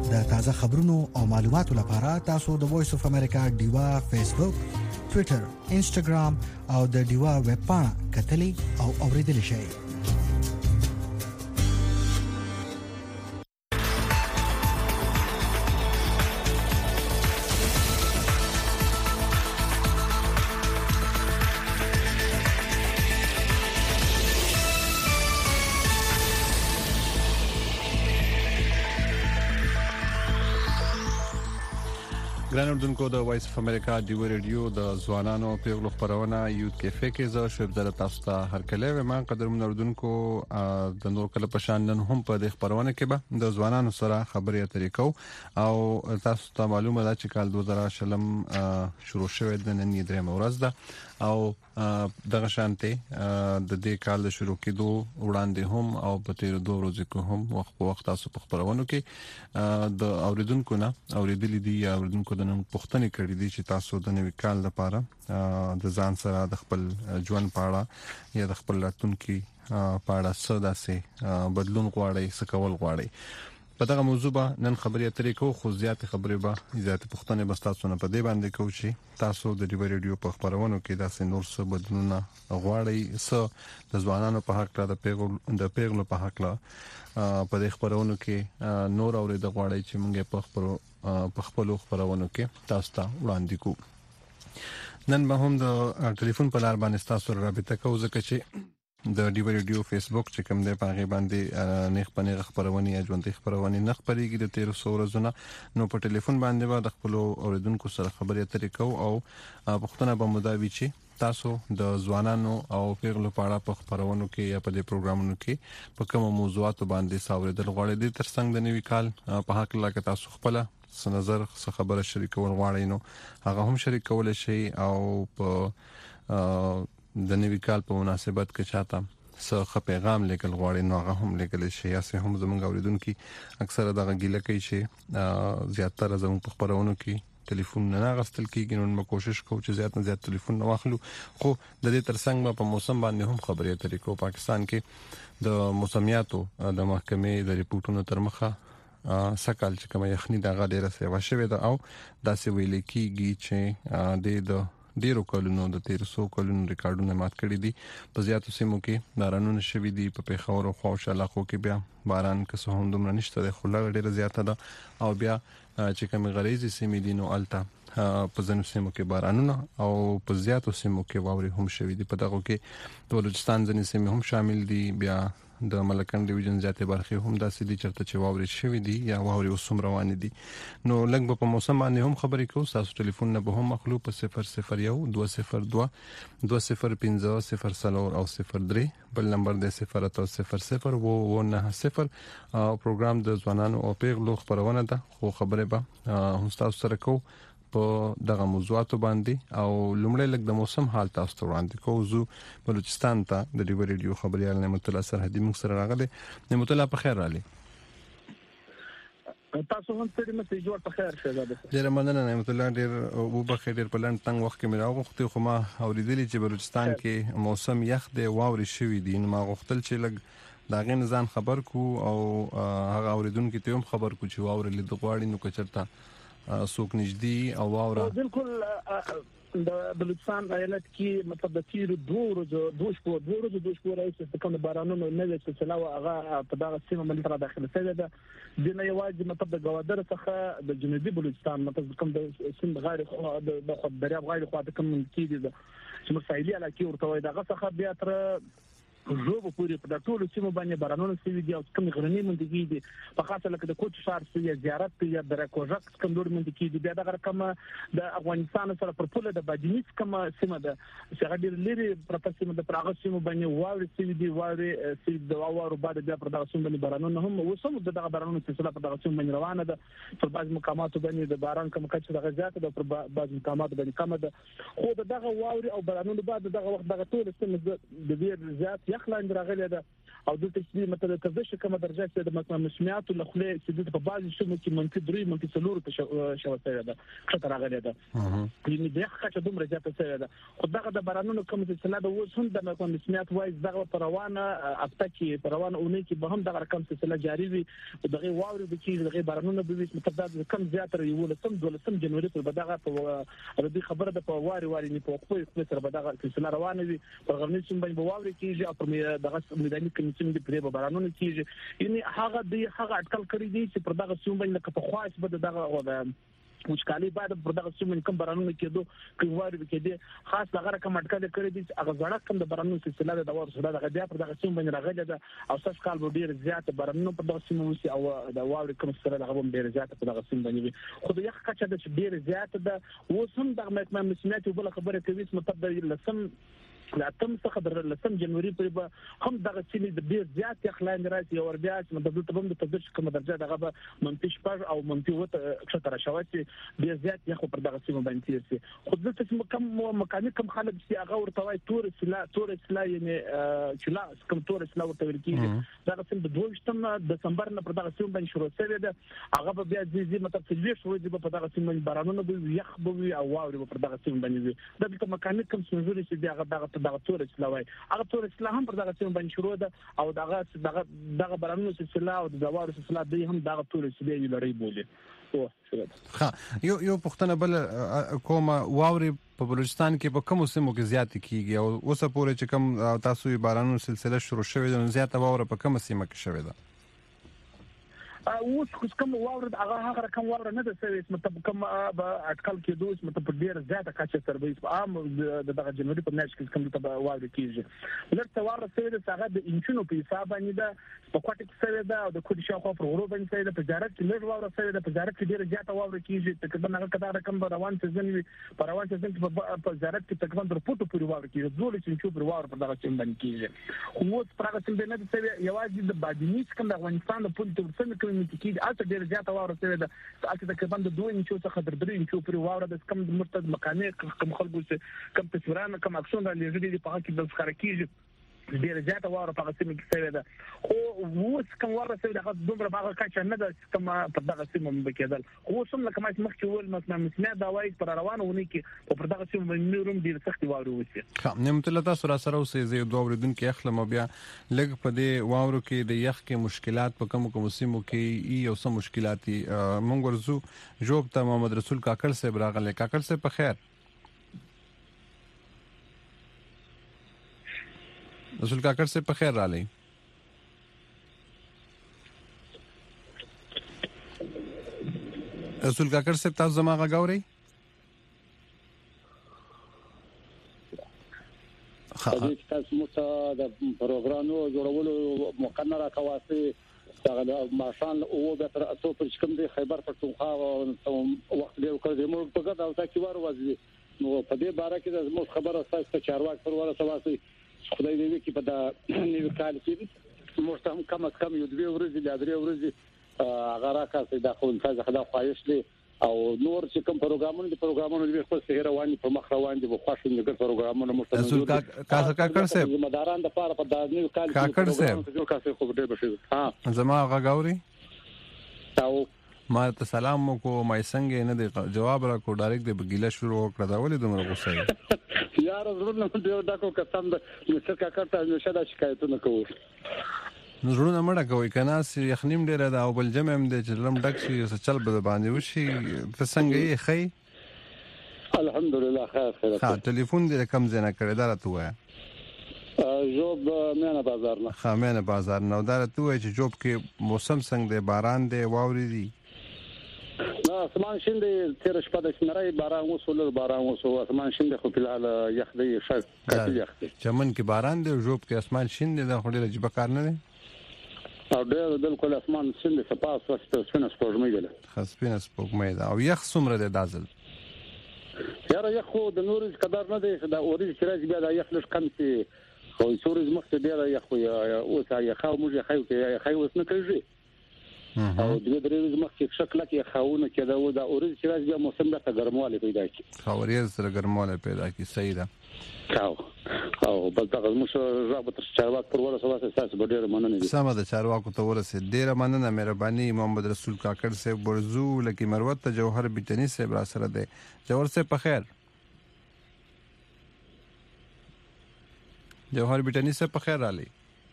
د تازه خبرونو او معلوماتو لپاره تاسو د وایس اف امریکا ډیوا فیسبوک، ټوئیټر، انسټاګرام او د ډیوا ویب پاڼه کتلی او اوریدل شئ. ګران اردوونکو د وایس اف امریکا ډیو ریډیو د ځوانانو پیغلو خبرونه یوت کیفه کې زه شعیب زړه تاسو ته هرکله ومه قدرمن اردوونکو د نور کله پشان نن هم په د خبرونه کې به د ځوانانو سره خبرې اترې کو او تاسو ته معلومه ده چې کال 2020 شروع شوه د نن درې ورځ ده او دغه شانته د دې کال د شروع کېدو وړاندې هم او په تیر 2 ورځې کې هم وخت تاسو په خبرونو کې د اوریدونکو نه اوریدلې دي یا اوریدونکو د نن پوښتنې کړې دي چې تاسو د نوي کال لپاره د ځان سره د خپل ژوند پاړه یا د خپل راتلونکي پاړه څه داسې بدلون غواړي څه کول غواړي. په دغه موضوع به نن خبرې اترې کوو خو زیات خبرې به زیات پوښتنې به تاسو نه په دې باندې کوو چې تاسو د ډیو ریډیو په خبرونو کې داسې نور څه بدلونه غواړي څه د ځوانانو په حق لا د پیغلو په حق لا په دې خبرونو کې نور اورید غواړي چې موږ په خپل خبرونو کې تاسو ته وړاندې کوو. نن به هم د ټلیفون په لار باندې تاسو سره رابطه کوو ځکه چې د ډیو ریډیو فیسبوک چې کوم دی په هغه باندې نه خبرونه خبرونه یا ژوندۍ خبرونه نه خبريږي د 1300 ورځې نو په ټلیفون باندې به د خپل اوریدونکو سره خبرې اترې کوو او پښتنه به مداوي چې تاسو د ځوانانو او پیغلو په اړه په خبرونو کې یا په دې پروګرامونو کې په کوم موضوعات باندې ساوریدل غواړئ د ترڅنګ د نوي کال په حق لکه تاسو خپل نظر څه خبره شریکول غواړئ نو هغه هم شریکول شي او په د نوي کال په مناسبت کې چاته څه پیغام لیکل غواړي نو هغه هم لیکل شي یا سه هم زمونږ اوریدونکو اکثره دغه ګیله کوي چې زیاتره زموږ په خبرونو کې ټلیفون نه غستل کیږي نو موږ کوشش کوو چې زیات نه زیات ټلیفون نه واخلو خو د دې ترڅنګ په موسم باندې هم خبرې اترې کوو. پاکستان کې د موسمیاتو د محکمې د ریپورتونو تر مخه سکهال چې کوم یخني دغه ډیره سیوا شوې ده او داسې ویل کیږي چې د ډیرو کلونو د 1300 کلونو ریکارډونه مات کړی دي. په زیاتو سیمو کې بارانونه شوي دي په پیښور او خوشاله علاقو کې بیا باران که څه هم دومره نشته د خلا ډیره زیاته ده او بیا چې کوم غریزي سیمې دي نو الته په ځینو سیمو کې بارانونه او په زیاتو سیمو کې واوري هم شوي دي. په دغه کې بلوچستان ځینې سیمې هم شامل دي بیا د ملکن ډیویژن ذاتي برخه هم داسې دي چې چرته واوري شوي دي یا واوري وسوم روان دي نو لږ په موسم باندې هم خبرې کوو. تاسو ټلیفون نه به هم مخلو په 001 202 205 او 03 بل نمبر د 000 و 90 پروګرام د ځوانانو او پیغلو خبرونه ده خو خبره به هم تاسو سره کوو په دغه موضوعات باندې او لومړی لږ د موسم حال تاسو ته وړاندې کوو. زه بلوچستان ته د ډیو ریډیو خبريال نعمت الله سرحدي موږ سره راغلي. نعمت الله په خیر رالي تاسو هم ستړي مې جوړ په خیر شه ده. ډیر مننه نعمت الله ډیر او په خیر ډیر په لاند تنگ وخت کې مې راغوښتي خو ما اوریدلی چې بلوچستان کې موسم یخ دی واوري شوی دی نو ما غوښتل چې لږ دا غین ځان خبر کو او هغه اوریدونکو ته هم خبر کو چې واوري لید غواړي نو کچرتا سوق نږدې او واوره بالکل د بلوچستان ایالت کې مطلب د تیر 2 ورځې راځي چې کوم بارانونه نه وي چې چلاو هغه په دغه سیمه باندې را داخله شوی ده. د نه یوازې مطلب د ګوادر څخه د جنوبي بلوچستان مطلب کوم د سیند غیر د دریاب غیر خواته کوم کې دي چې مسایلي علاقې ورته وي دغه څخه بیا تر زوب پوری په ټولو سیمو باندې بارانونه سوي دي او کوم غرنی منځګي دي په خاصه لکه د کوټ شهر سوي زیارت یا د راکوژک کوم ډول منځګي دي بیا دغه کوم د افغانستان سره پر پوله د باجنیس کوم سیمه ده چې غډیر لري پر سیمه د پراغ سیمو باندې واوري سوي دي واوري سوي د واورو بعد بیا پر دغه سیمه باندې بارانونه هم وسم دغه بارانونه سلسله پر دغه سیمه باندې روانه ده پر بعض مقامات باندې د باران کوم کچ دغه زیاته ده پر بعض مقامات باندې کم ده خو دغه واوري او بارانونه بعد دغه وخت دغه ټول سیمه د ډیر زیات یخلاند راغلی ده او دلته چې مطلب د تزش کومه درجه چې د مثلا مسمیات له خله چې د بعض شمو کې -3 -4 ته شوته ده خطر راغلی ده یعنی د خاطر دومره زیاته شوی ده خو دغه د بارانونو کوم سلسله د اوس هم د مثلا مسمیات وایي دغه پروانه هفته کې پروانه اونۍ کې به هم دغه رقم سلسله جاری وي دغه واوري د چې دغه بارانونو به وي متعدد کم زیاتره یو لسم 12 جنوري په دغه په د خبره د په واري نه په خپل سره به دغه سلسله روانه وي په غرنۍ سیمه باندې واوري کېږي او په دغه میداني کمیسیون د پرې بارانونو کېږي یعنی هغه اټکل کړی دی چې پر دغه سیمه باندې په خواص به دغه وچکالي بعد پر دغه سیمه کوم بارانونه کېدو کوم واري کېدي خاص هغه رقم اټکل کړی دی هغه ځړک کوم د بارانونو سلسله د دوار سره دغه بیا پر دغه سیمه باندې راغلی ده او سږ کال به ډیر زیات بارانونه پر دغه سیمه وسی او د واوري کوم سره دغه ډیر زیات پر دغه سیمه باندې خو د یخ کچه د ډیر زیات ده اوس هم دغه مکمه مسمیات بل خبره کوي مطلب لسم لا تم څخه د لسم جنوري پر هم دغه چې د ډیر زیات اخلاین راځي او بیا چې د تبم د تدریج کوم درجه دغه به منفي 5 او منفي 7 شوه چې ډیر زیات یخ پر دغه سیمه باندې سي خو دلته چې کوم مکاني کوم خلک چې هغه ورته وای تور اسلا یعنی چې لا کوم تور اسلا ورته ویل کیږي دا سم د 22 دسمبر نه پر دغه سیمه باندې شروع شوی ده هغه بیا ځي مطلب چې ډیر شوی په دغه سیمه بارانونه به یخ به او واوري پر دغه سیمه باندې دلته مکاني کوم سنجوري چې دغه تور اسلام هغه تور اسلام هم پر دغه سیمه باندې شروع ده او دغه بارانونو سلسله او د دوار سلسله دوی هم دغه تور اسلام لري بولي یو پښتنه بل کومه واوري په بلوچستان کې په کوم سیمو کې زیات کیږي او اوسه پورې چې کوم تاسو بارانونو سلسله شروع شوه د زیاته واوره په کوم سیمه کې شوه ده اوس کوم واورد هغه رقم واورد نه ده سوي مطلب کوم اټکل کې دوی مطلب ډیر زیاته کچه تربیت په عام دغه جنوري په میاشت کې کوم ته واورد کیږي لکه واورد سوي ده هغه د انچونو په حساب باندې ده په کوټه کې سوي ده او د کوټه شاوخوا پر ورو باندې سوي ده په زیارت کې لږ واورد سوي ده په زیارت کې ډیر زیاته واورد کیږي تقریبا هغه کدا رقم روان سيزن وي په روان سيزن کې په زیارت کې تقریبا در پټو پورې واورد کیږي ډول چې انچو پر واورد په دغه سیم باندې کیږي خو اوس پر هغه سیم باندې ده سوي یوازې د بادینیس کوم د افغانستان د پول تر څنګه کوي کې اته ډیر زیاته واوره شوې ده اته تقریبا د 2 انچو څخه تر 3 انچو پورې واوره د کم د مرتد مکاني کم خلکو چې کم تصویرانه کم اکشن را لېږلي دي په هغه کې د ښکار کېږي ډیر زیاته واوره په هغه سیمه کې شوې ده خو اوس کوم واوره شوې ده هغه دومره هغه کچه نه ده کوم په دغه سیمه باندې کېدل خو اوس هم لکه مخکې ول مثلا مسمیات دا وایي پر روانه ونی کې په دغه سیمه باندې نورم ډیر سخت واوره وسی خو نعمت الله تاسو را سره اوسې زه دوه اوریدونکو اخلم بیا لږ په دې واورو کې د یخ کې مشکلات په کوم سیمو کې یو څه مشکلات مونږ ورزو جوب ته محمد رسول کاکل صاحب راغله کاکل صاحب په خیر رسول کاکر سے پخیر را لیں رسول کاکر سے تاسو زما غاوري دې تاسو مو د پروګرامونو جوړولو مقننه راکواسي دا ماشان او به تر اسو پر کوم دی خیبر پښتونخوا وخت دی کړی موږ په ګډه او تاسو ور وځي نو په دې باره کې د موږ خبره تاسو چارواک پر وره تواسي خدای دې وکړي په دا نیو کال کې موږ هم کم از کم یو دوه ورځې د درې ورځې هغه راکاسي د خپل تازه خدا خواهش دي او نور چې کوم پروګرامونه دي خو سه رواني په مخ روان دي په خوښ نه ګر پروګرامونه مستند کاکر صاحب مداران د پاره په د نیو کال کاکر صاحب جوړ کاسي خو ډېر بشي ها زما غاوري او ما ته سلام کو مې څنګه نه دی جواب را کو ډایرکټ دی بګیله شروع وکړه دا ولې دومره غوسه یار زړه نه دی دا کو کسان د مستر کاکر ته نشه دا شکایتونه کوي نو زړه مړه کوي کنه سي یخنیم ډیره دا او بل جمع هم دی چې لم ډک شي چل به باندې وشي ته څنګه یې خي الحمدلله خیر ها ټلیفون دې کم زنه کړی دا راته وای جوب مینه بازار نه خامنه بازار نو دا راته وای چې جوب کې موسم څنګه دی باران دی واوري دی لا اسمان شین دی تیر شپه د سنرای باران وسول باران وسو اسمان شین دی خو په حال یخ دی شک کافي یخ دی چمن کې باران دی جوب کې اسمان شین دی دا خو ډیره جبه کار نه دی او ډېر بالکل اسمان شین دی سپاس واسطه سپینس پورمې دی خاصپینس پوکمې دا او یخ څومره دی دازل یاره یخ خو د نور قدر نه دی دا اوري چې راځي بیا د یخ لږ کم سي خو سورز مخته دی یخ او تا یخ او موږ یخ او اوس نه کوي او د درې مخکې شکل کې خاونه کې دا و د اورز چې راځي موسم د ګرمواله پیدا کی خاورې سره ګرمواله پیدا کی صحیح ده او بل تاسو مو رابط چارواک پر ورسره اساس ډېر مننه دي سم د چارواکو ته ورسه ډېر مننه مهرباني محمد رسول کاکړ سے برزو لکی مروت جوهر بيتني سے برا سره ده جوهر سے پخیر جوهر بيتني سے پخیر علي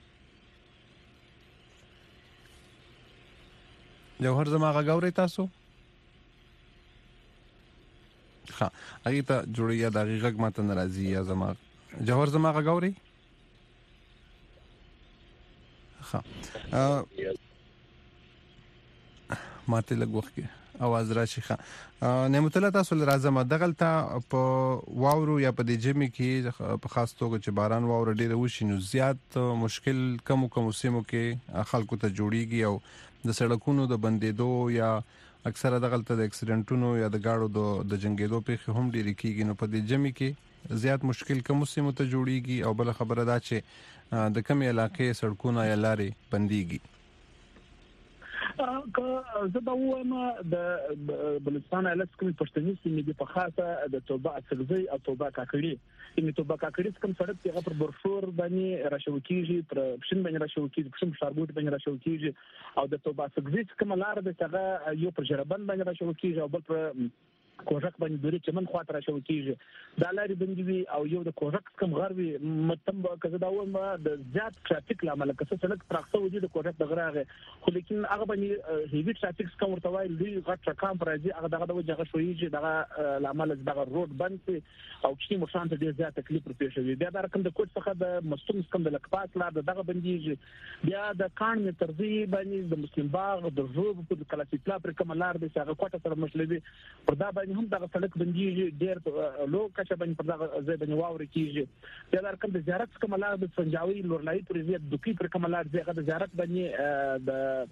جوهر زما غاوري تاسو ها اګه ته جوړیا د غږ ماته ناراضي یا زما جوهر زما غاوري ها ماته لګ وخت کې اواز راشي ښه نعمت الله تاسو لازم دغلطه په واورو یا په دې جمی کې په خاص توګه چې باران واور ډیر وشي نو زیات مشکل کم سیمو کې خلکو ته جوړیږي او د سړکونو د بندیدو یا اکثره دغلطه د اکسیډنټونو یا د گاډو د جنگیدو په هم ډیر کېږي نو په دې جمی کې زیات مشکل کم سیمو ته جوړیږي او بل خبره ده چې د کمی علاقې سړکونه یا لارې بنديږي زه دا وایم د بلوچستان ایالت کوم پښتني سیمې په خاصه د توبه اڅګزي او توبه کاکړي ان توبه کاکړي کوم سړک چې پر برفور باندې راشوکیږي پر پښین باندې راشوکیږي پښین شارګوټ باندې راشوکیږي او د توبه اڅګزي کوم لار د څنګه یو پر جربن باندې راشوکیږي او بل پر کوژک باندې دوری چې من خاطر راشوکیږي دا لارې بندوي او یو د کوژک کوم غربي متم کزه دا وایم د زیات ټرافیک لامل کسه سړک ترخصه وجود د کوژک د غراغه خو لیکن هغه باندې هیوی ټرافیک کوم ورته وایي دوی غټ رقم راځي هغه دغه وجه شویږي دغه لامل دغه روډ بند او چې مرشان ته ډیر زیات تکلیف ورپېښوي بیا دا رقم د کوټ څخه د مستوم کم د لکپاس لار دغه بنديږي بیا د کان می ترځي باندې د مسلم باغ د روب په کلاسیکلا پر کوم لار د هغه کوټه سره مشلوي پر دا هم دغه سړک بنديږي ډېر لو کچه باندې پر دغه ځای باندې واور کیږي دا رقم د زیارت کوم لار د سنجاوي لورلای پر زیات دوکي پر کوم لار ځای د زیارت باندې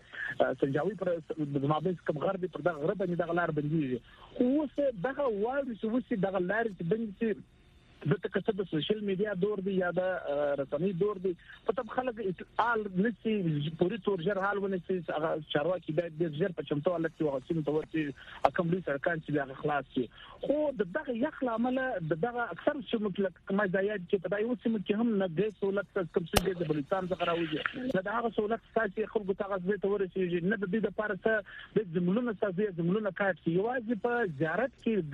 د سنجاوي پر د مابین کوم غربي پر دغه غرب باندې دغه لار بنديږي خو اوس دغه واور چې وسی دغه لار چې بندي د تکسه د سوشل میډیا دور دی یا د رسنۍ دور دی په تب خلک آل نسی پوری تور جر حال ونسی چارواکي د ډیر په چمتو حالت کې واسیم ته ورته کوم لوی سرکان چې د خلاص شي خو دغه یخ عمل دغه اکثر چې مطلق کما ځایات چې په دای وسیم کې هم نه د سہولت کوم څه د بلوچستان څخه راوځي دا هغه سہولت چې خلکو ته غوښتل ته ورسیږي نه د دې لپاره څه د زملونه سازي زملونه کاټ کې یوازې په زیارت کې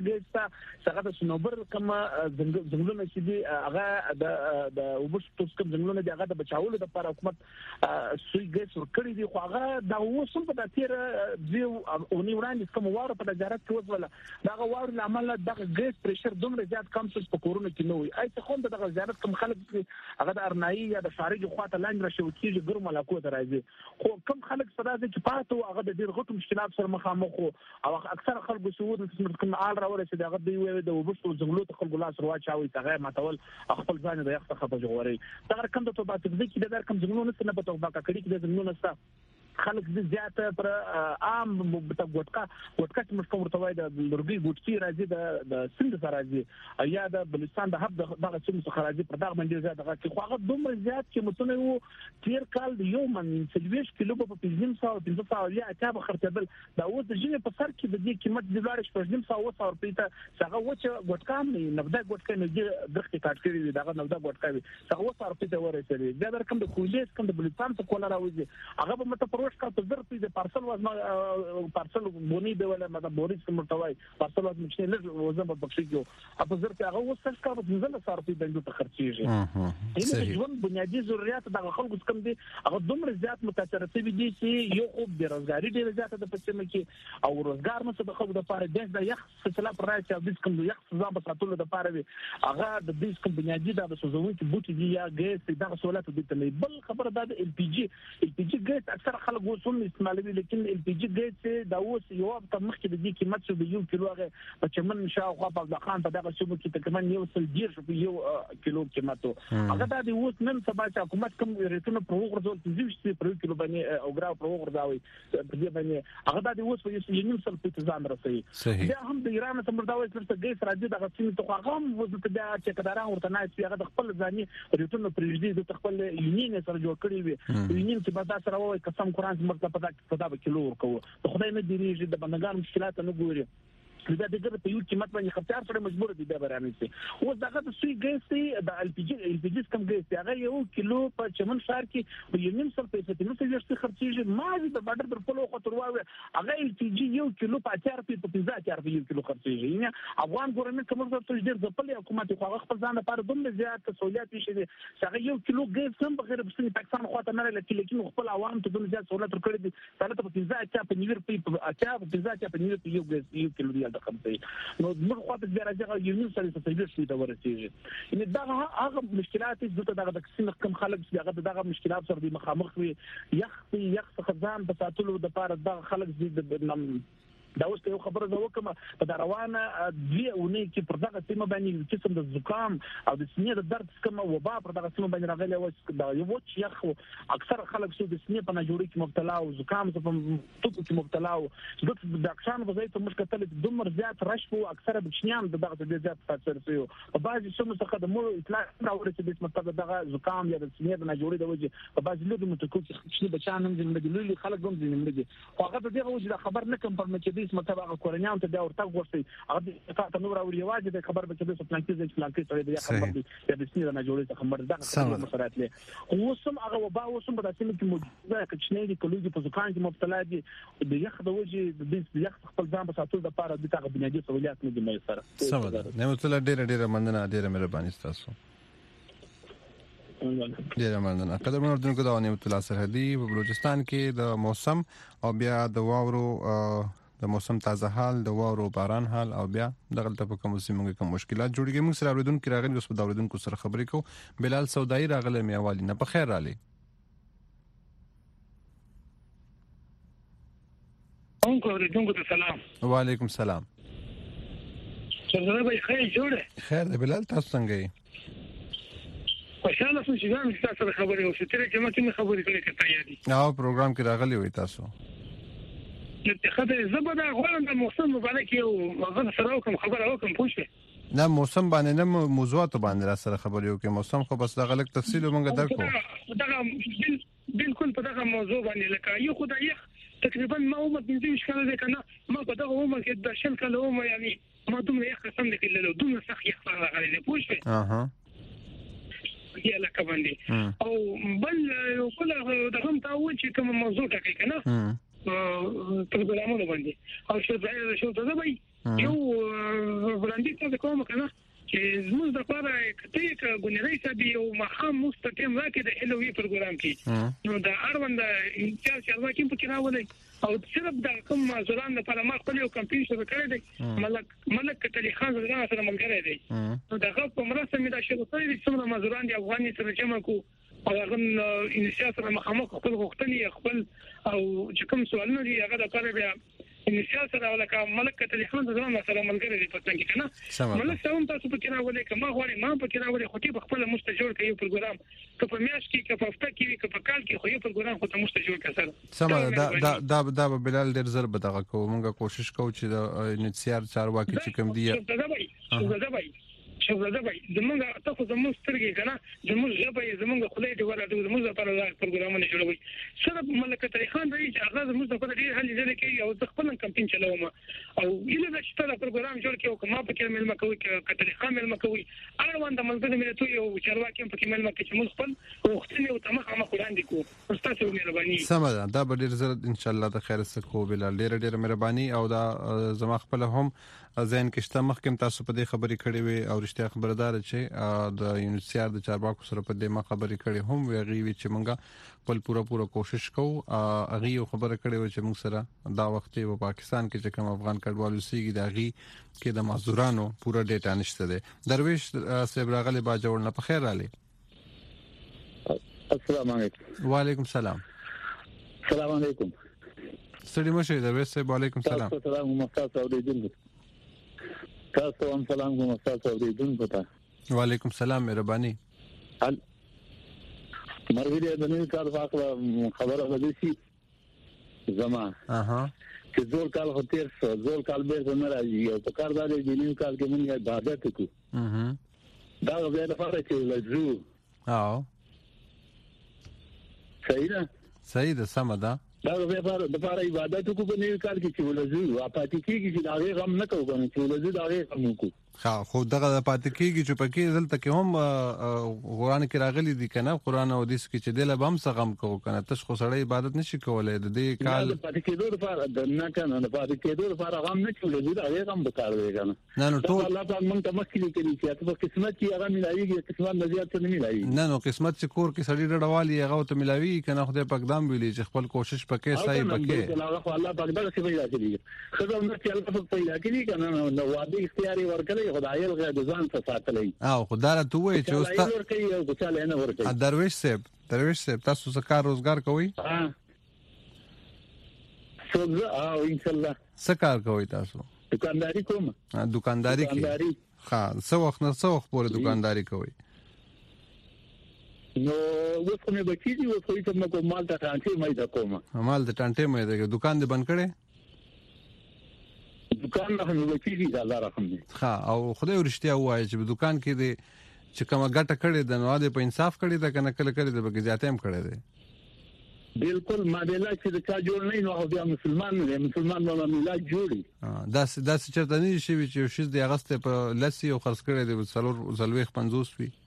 د څنګه د سنوبر کما زملونه چې دی هغه د وبشتوس کوم زملونه دی هغه د بچاولو لپاره حکومت سوی ګیس ورکړي دي خو هغه د وسم په داتیر دی او نیوران کوم واره په وزارت کې وزله دا واره لامل د ګیس پريشر دومره زیات کم څه په کورونه کې نه وي اي څه خو د وزارت کوم خلک هغه د ارنایي یا د خارجي خواته لاندې راشي کیږي ګرم ملکو ته راځي خو کم خلک سره چې پاتو هغه د ډیر غټو مشکلات سره مخامخ او اکثر خلکو سعود کوم آل راوړي چې دغه دی وي د وبشتو زملو ته خلکو لاس رواچاوي تغه ماتول خپل ځان د یخ څخه بجوړي دا رقم د توبه تکذیب د رقم زمونږ نه په توبه کړي کې د زمونږ نه خلک زیات پر عام په ګټکا چې مشکو ورته وای د لرګي ګټکی راځي د سند سره راځي یا د بلوچستان د حب دغه سند څخه راځي پر دغه باندې زیات دغه خو هغه دومره زیات چې متونه وو تیر کال د یو من 30 کیلو په 500 یا اتابه خرڅبل دا اوس د جنې په سر کې د دې قیمت د لارښ په 500 روپۍ ته څنګه وچه ګټکا نه نبدا ګټکا نه درخت کاټ کړی دغه نبدا ګټکا وي څنګه 200 روپۍ ته ورسېږي دا رقم د کولیس کوم د بلوچستان څخه کولا راوځي هغه به مت پروش کا په ضرب د پارسل وزن پارسل بونی دی ولا مطلب بوريس کوم توای پارسل وزن چې نه وزن په پښې کې په ضرب هغه وسه کا په ځل سره په بندو ته خرچيږي صحیح ژوند بنیادی ضرورت د خلکو کوم دي هغه دومره زیات متاثر شوی دي چې یو خو بیروزګاری ډیره زیاته د پښتنه کې او روزګار مڅ د خلکو لپاره د یخ سلسله پر راځي د کوم یخ ځان په ساتلو لپاره هغه د دې کوم بنیادی د سوزونکو بوټي دي یا ګیس دغه سہولت دي ته بل خبره د ال پی جی ګیس اکثر خلک وسوم استعمالوي لیکن ال پی جی ګیس دا اوس یو په مخ کې د دې قیمت څه د یو کیلو هغه په چمن شاوخوا په ځخان په دغه شوبو کې تقریبا یو سل ډیر شو یو کیلو قیمت هغه د اوس نن سبا چې حکومت کوم ریټونه په وګرځول چې پر کیلو باندې او ګراو په وګرځاوي په دې باندې هغه د اوس په یو سل په ځان رسي دا هم د ایران سره مرداوي چې ګیس راځي دغه سیمه ته هغه وزته بیا چې کډاران ورته نه چې هغه د خپل ځاني ریټونه پرېږدي د خپل یونین سره جوړ کړی وي یونین چې بعد سره وای قسم قران مرته په دا کیلو ورکو خدای نه دیریږي د بندګان مشکلات نه ګوري دا دغه په یو قیمت باندې خرڅار سره مجبور دي دا برانسي او دغه د سوی ګیس د ال پی جی کم ګیس هغه یو کیلو په چمن شهر کې یو نیم سل پیسې نو څه خرڅيږي ما د باډر پر پلو خطر واوي هغه ال پی جی یو کیلو په 4 په 4 یو کیلو خرڅيږي نه افغان ګورنمنت کوم څه ډیر ځپل حکومت خو هغه خپل ځان لپاره دومره زیات سہولیت شي هغه یو کیلو ګیس هم بغیر بسنی پاکستان خواته نه لکه لیکن خپل عوام ته دومره زیات سہولیت ورکړي دي سره په 4 په نیور په نیور په یو ګیس یو کیلو دی د خپل نو موږ خواته بیا راځي یو نیم سره څه شي دا ورسیږي ان دا هغه مشکلات چې دغه د کسین کم خلک چې دغه مشکلات سره د مخامخ وي یخ خزان په ساتلو د پاره د خلک د دا اوس یو خبره زه وکم په روانه دی اونې کې پر دغه سیمه باندې قسم د زکام او د سینې د درد څخه وبا پر دغه سیمه باندې راغلی و دا یو چې یخ اکثر خلک چې د سینې په ناجوړي کې مبتلا او زکام په توکو کې مبتلا او د ډاکټرانو په ځای ته موږ کتل دومره زیات رش وو اکثر بچنیان دغه زیات تاثیر کوي په بعضي سیمو څخه د مو اطلاع راوړي چې د مطلب دغه زکام یا د سینې د ناجوړي د وجه په بعضي لږ متکو چې بچان هم زندګي خلک هم زندګي هغه دغه وجه خبر نه کوم پر مچ مطلب هغه کورنیان ته دا ورته ورسي هغه ته نور او ریواج د خبر به چې د پلانکی ځای پلانکی سره د خبر دی د سینې نه جوړې خبر دا مسرات له اوسم هغه وبا اوسم په داسې کې موجوده کچنې دي کلوږي په ځکان کې مبتلا دي د یخ د وجه د یخ خپل ځان په ساتلو د پاره د تاغ بنیادی سہولیات نه دي مې سره سم ده نعمت الله ډېر مننه ډېر مهرباني تاسو ډیر مننه قدر منردونکو دا نعمت الله سرحدي په بلوچستان کې د موسم او بیا د واورو د موسم تازه حال د واورو باران حال او بیا دغه په کوم سیمه کوم مشکلات جوړیږي موږ سره اوریدونکو راغلي اوس په اوریدونکو سره خبرې کوو بلال سودائی راغله میوالي نه په خیر رالي اوریدونکو ته سلام وعلیکم السلام څنګه به خیر جوړه خیر دی بلال تاسو څنګه یې خوشاله شوم چې دا تاسو سره خبرې او ستاره چې مکه خبرې کړې کته یادي او پروګرام کې راغلي وي تاسو د خبرې زبده غواړم د موسم مبارک یو مغه سره کوم خبره وکم پوښتنه نه موسم باندې نه موضوعات باندې را سره خبرې وکم موسم خو بس دا غلط تفصیل مونږ درکو دا بالکل په دغه موضوع باندې لکه یو خدای تقریبا ما عمر 15 کال دی کنه ما په دغه عمر کې د شل کال عمر یعنی ما دومره یخ قسم دي کله دومره سخت یخ راغلی دی پوښتنه یا لکه باندې او بل یو کله دغه ته و چې کوم موضوع ټاکي کنه پروګرامونه باندې او شو ته زبای یو وړاندې ته کوم کنه چې زموږ د لپاره کته ګونری سبي او مخام مستقیم راکې د الوی پروګرام کې نو دا اړوند چې ورکې په کې راولې او صرف د کوم زران لپاره ما خپل یو کمپین شروع کړی دی ملک کتلی خان زران سره ملګری دی نو دا په مرسته مې دا شروع کړی چې څومره مزوران دي افغاني سره جمع کو او هغه انشاء سره مخامخ خپل غوښتنې خپل او چې کوم سوالونه دي هغه د کار بیا انشاء سره ولکه ملک کتلی خان زران سره ملګری دی پاتې کنه ملک سوم تاسو په کې راولې کما غواړي ما په کې راولې خو ته خپل مستجور کوي پروګرام که په میاش کې که په هفته کې که په کال کې خو یو پروګرام خو ته مستجور کړه سم دا بلال ډېر زر به دغه کوو مونږه کوشش کوو چې د انتسیار چارواکي چې کوم دی شوزدبای زمونږ تاسو زموږ سترګې کنه زموږ ژبه زمونږ خلای دی ورته زموږ لپاره پروګرامونه جوړوي سره ملک تری خان دی چې هغه زموږ لپاره ډیر حل ځای کوي او خپل کمپین چلوم او اله د شته پروګرام جوړ کړو کومه په کې ملما کوي کتلی خان ملما کوي اړوند د ملګری ملتو یو چارواکي په کې ملما کې چې موږ خپل وختونه او تمه ما وړاندې کو تاسو مهرباني سمه دا به ډیر زر ان شاء الله د خیر سره کو بلال ډیر مهرباني او دا زما خپل هم ځین کې شته مخکې تاسو په دې خبرې کړې وي او رښتیا خبردار چې د یونیسیار د چارواکو سره په دې ما خبرې کړې هم ویغي چې مونږه خپل پوره کوشش کوو اغه یو خبره کړې و چې موږ سره دا وخت په پاکستان کې چې کوم افغان کډوالو سیګي د اغي کې د مزدورانو پوره ډیټا نشته ده درویش صاحب راغلی با جوړ نه په خیر رالي السلام علیکم وعلیکم السلام السلام علیکم ستړي مشه درویش صاحب وعلیکم السلام السلام مستاسو اوریدونکو تاسو هم سلام کوم تاسو اوریدونکو ته وعلیکم السلام مهرباني مرګ د نوې کار واخله خبره ده چې زما چې زول کال هتیر سو زول کال به نه راځي او په کار باندې د نوې کال کې موږ عبادت کوو دا غوډه لپاره چې لږو صحیح ده سم ده دا د لپاره عبادت کو په نیو کال کې چې ولزو اپاتې کېږي چې دا غي غم نه کوو کنه چې ولزو دا غي غم کو خو دغه پاتې کېږي چې پکې دلته کې هم قرآن کې راغلي دي کنه قرآن او حدیث کې چې دله بم څه غم کوو کنه تاسو خو سړی عبادت نشي کولای د دې کال پاتې کېدو لپاره د نه کنه پاتې کېدو لپاره غم نه کولای دا غي غم وکړ دی کنه نه ټول الله تعالی مونږ ته مخکې لیکلي چې تاسو قسمت کې هغه ملایږي قسمت نزيات څه نه ملایږي نه قسمت چې کور کې سړی ډډوالي هغه ته ملاوي کنه خدای پاک دام ویلي چې خپل کوشش پکې سای پکې الله پاک دا څه پیدا کړی خدای نو چې الله پاک پیدا کړی کنه نو وادي اختیاري ورکړي خدای الغه ځان څه ساتلې او خدای ته وایي چې اوستا ورکړي او بچاله نه ورکړي درویش صاحب تاسو څه کار روزګار کوئ او ان شاء الله څه کار کوئ تاسو دکانداري کوم دکانداري کې څه وخت پورې دکانداري کوئ نو اوس کومه بچی دي اوس کوم نو مال ته ټانټي مې دا کوم مال د ټانټي مې دا دکان دې بند کړي دکان نه بچی دي الله رحم دي او خدای ورشتیا وایي چې په دکان کې دې چې کومه ګټه کړې د نو دې په انصاف کړې دا کنه کله کړې د بګی ذاتم کړې ده بالکل ما دې لا چې دا جوړ نه نو بیا مسلمان نو ملت جوړي داس چرته نه شي چې شیز د اگست په لسی او خرڅ کړې د څلور زلويخ 50 وي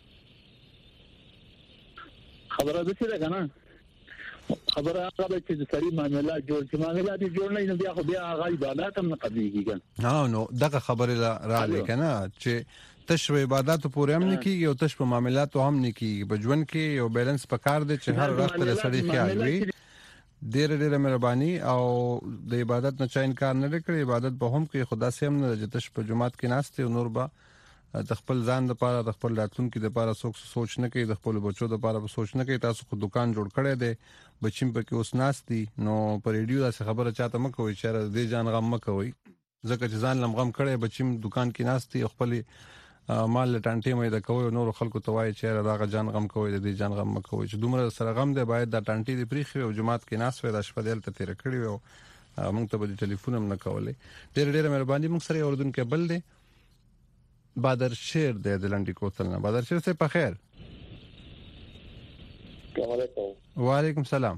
خبره ده چې کنه خبره هغه چې د سړي معاملات جوړ چې معاملات جوړ نه بیا خو بیا هغه عبادت هم نه قبليږي کنه نو دغه خبره را لیکنه چې تشو عبادت پورې هم نه کیږي او تشو معاملات هم نه کیږي په ژوند کې یو بیلانس پکار دی چې هر وخت له سړي خیال وي ډېر مهرباني او د عبادت نه چا انکار نه کړی عبادت به هم کې خدا سي هم نه چې تش په جمعات کې ناشته او نور به د خپل ځان لپاره د خپل راتلونکو لپاره سوچ نه کوي د خپل بچو لپاره سوچ نه کوي تاسو خو دکان جوړ کړی دی بچیم په کې اوس ناشتي نو پر ریډیو داسې خبره چاته مکوئ چې دې جان غم مکوئ ځکه چې ځان لم غم کړی بچیم دکان کې ناشتي خپل مال ټانټي مې د کوي نور خلکو ته وایي چې راغه جان غم کوي د دې جان غم مکوئ چې دومره سره غم دی باید د ټانټي دی پریخي او جمعات کې ناس وي د شپه دلته تیر کړی او موږ ته به ټلیفون هم نه کولې ډېر مهرباني موږ سره اوردون کې بل دی بادر شیر د لنډی کوتل نه بادر شیر سے په خیر وعلیکم سلام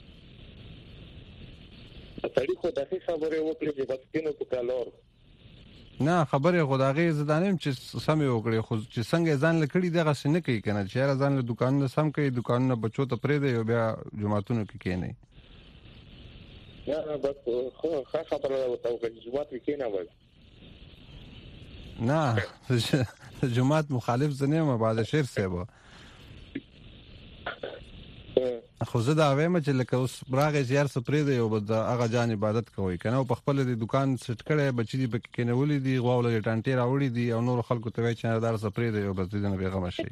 تاریخ دغه خبره وکړي چې بسکینو په کالور نه خبره خدای زدانم چې سمې وکړي خو چې څنګه ځان لکړي دغه څه نه کوي کنه چې ځان له دکان نه سم کوي دکان نه بچو ته پرې دی بیا جمعتونو کې کینې یا بس خو خبره وته چې جمعت کې نه وای نه جماعت مخالف زنه ما بعد شیر سیبا خو زه دا وایم چې لکه اوس براغه زیار سپری دی او د هغه جان عبادت کوي کنه په خپل د دکان سټ کړي بچی دی پکې کېنولې دي غواړي ټانټي راوړي دي او نور خلکو ته وایي چې دار سپری دی او بس دې نه بیغه مشي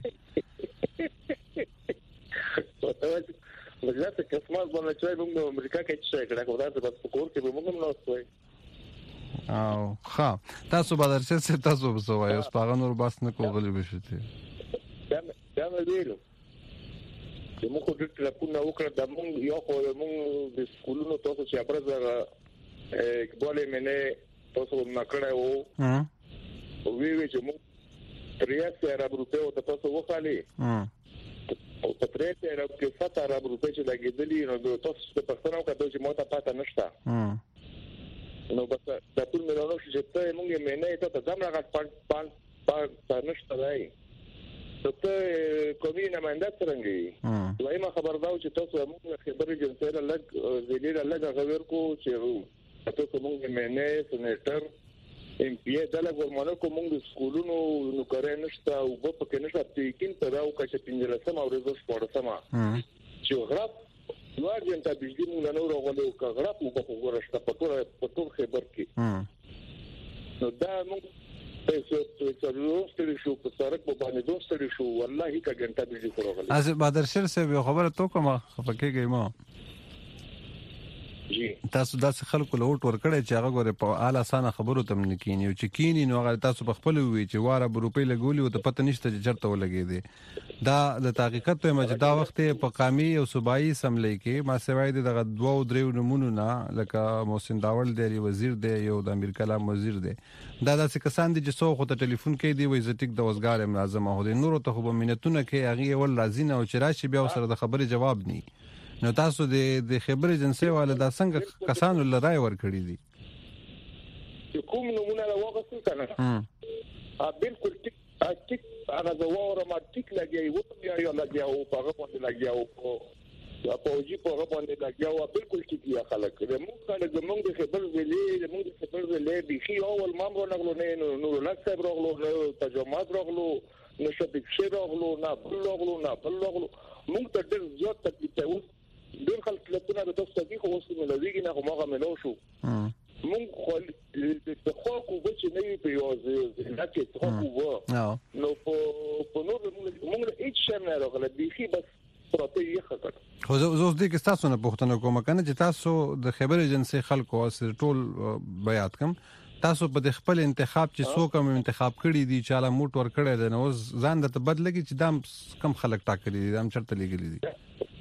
وجدت کسمات باندې چې موږ امریکا کې چې کړه کوم دا په کور کې به موږ نو وای او ښه تاسو به درڅ تاسو به سوای اوس پاغه نور بس نه کوغلی بشته دا ویلو چې موږ د ټلیفون وکړه د موږ یو خو موږ د سکولونو تاسو چې ابرز کبولې منه تاسو نکړه وو وی چې موږ 30 روپے او تاسو وخالي او په 30 روپے 70 روپے چې لګیدلی نو تاسو په پښتنو کې د موته پاته نشته نو بس د ټول مليونو چې ته موږ یې نه ته ځم راغټ پان نشته دی ته کومي نماینده څنګه وایي ما خبر داو چې تاسو موږ خبرې جنسره لګ زیلې لګ غوړ کو چې تاسو موږ یې نه سنټر ام پی ای دلته ورمنه کوم د سکولونو نو کاري نشته او په کې نشته یقین ته راو چې پنځلسم او ورځ سپورتسم چې غرب نو اجازه ته بجلی موږ نه ورغلو کغرب او په ورشته په ټول خبر کې نو دا موږ څه څلور شو په سرک باندې دوستري شو والله کا ګنټه بجلی ورغلو از بدر شر سه خبره تو کوم خفکیږي ما جی تاسو داسې خلکو له وټ ور کړی چې هغه غوړې په اعلی سانه خبرو تم نکینی او چې کینی نو هغه تاسو په خپل وی چې واره روپۍ لګولي او ته پته نشته چې چرته ولګي دي دا د تحقیقات ته مجدا وخت په قامي او صوبایي سملې کې ما سوای دغه 2-3 نمونه نه لکه محسن داول دی وزیر دی یو د امیر کلام وزیر دی دا داسې کسان دي چې څو خو ته ټلیفون کوي دی وای زټیک د وزګار منظم هو دي نور ته خو مينتونه کوي هغه ول راځي نه او چې راشي بیا سره د خبرې جواب ني نو تاسو د خبر ایجنسی والا دا څنګه کسانو لرای ور کړی دي کوم نمونه لا وغوښتل کنه بالکل ټیک هغه زواره ما ټیک لګي و بیا یو لګي او هغه باندې لګي او په اوجي په هغه باندې لګي او بالکل ټیک یا خلک موږ د خبر ویلې د خي اول مامور نغلو نه نو لکه برغلو ترجمات رغلو نشته شي رغلو نه بلغلو موږ ته ډېر زیات تکلیف و ډېر خلک لته د تاسو کې خو اوس ملويږي نه هغه ملو شو موږ خو د خو چې نه پیوځي نه کې خو نو په نور موږ هیڅ شي نه راغله بيخي بس پروتې یې خطر خو زه دې کې تاسو نه پوښتنه کوم کنه چې تاسو د خبر ایجنسی خلکو او ټول بیات کم تاسو په خپل انتخاب چې څوک هم انتخاب کړی دي چې علا موټ ور کړی دی نو ځان د بدلږي چې دام کم خلک ټاکلي دي دام چرته لګلي دي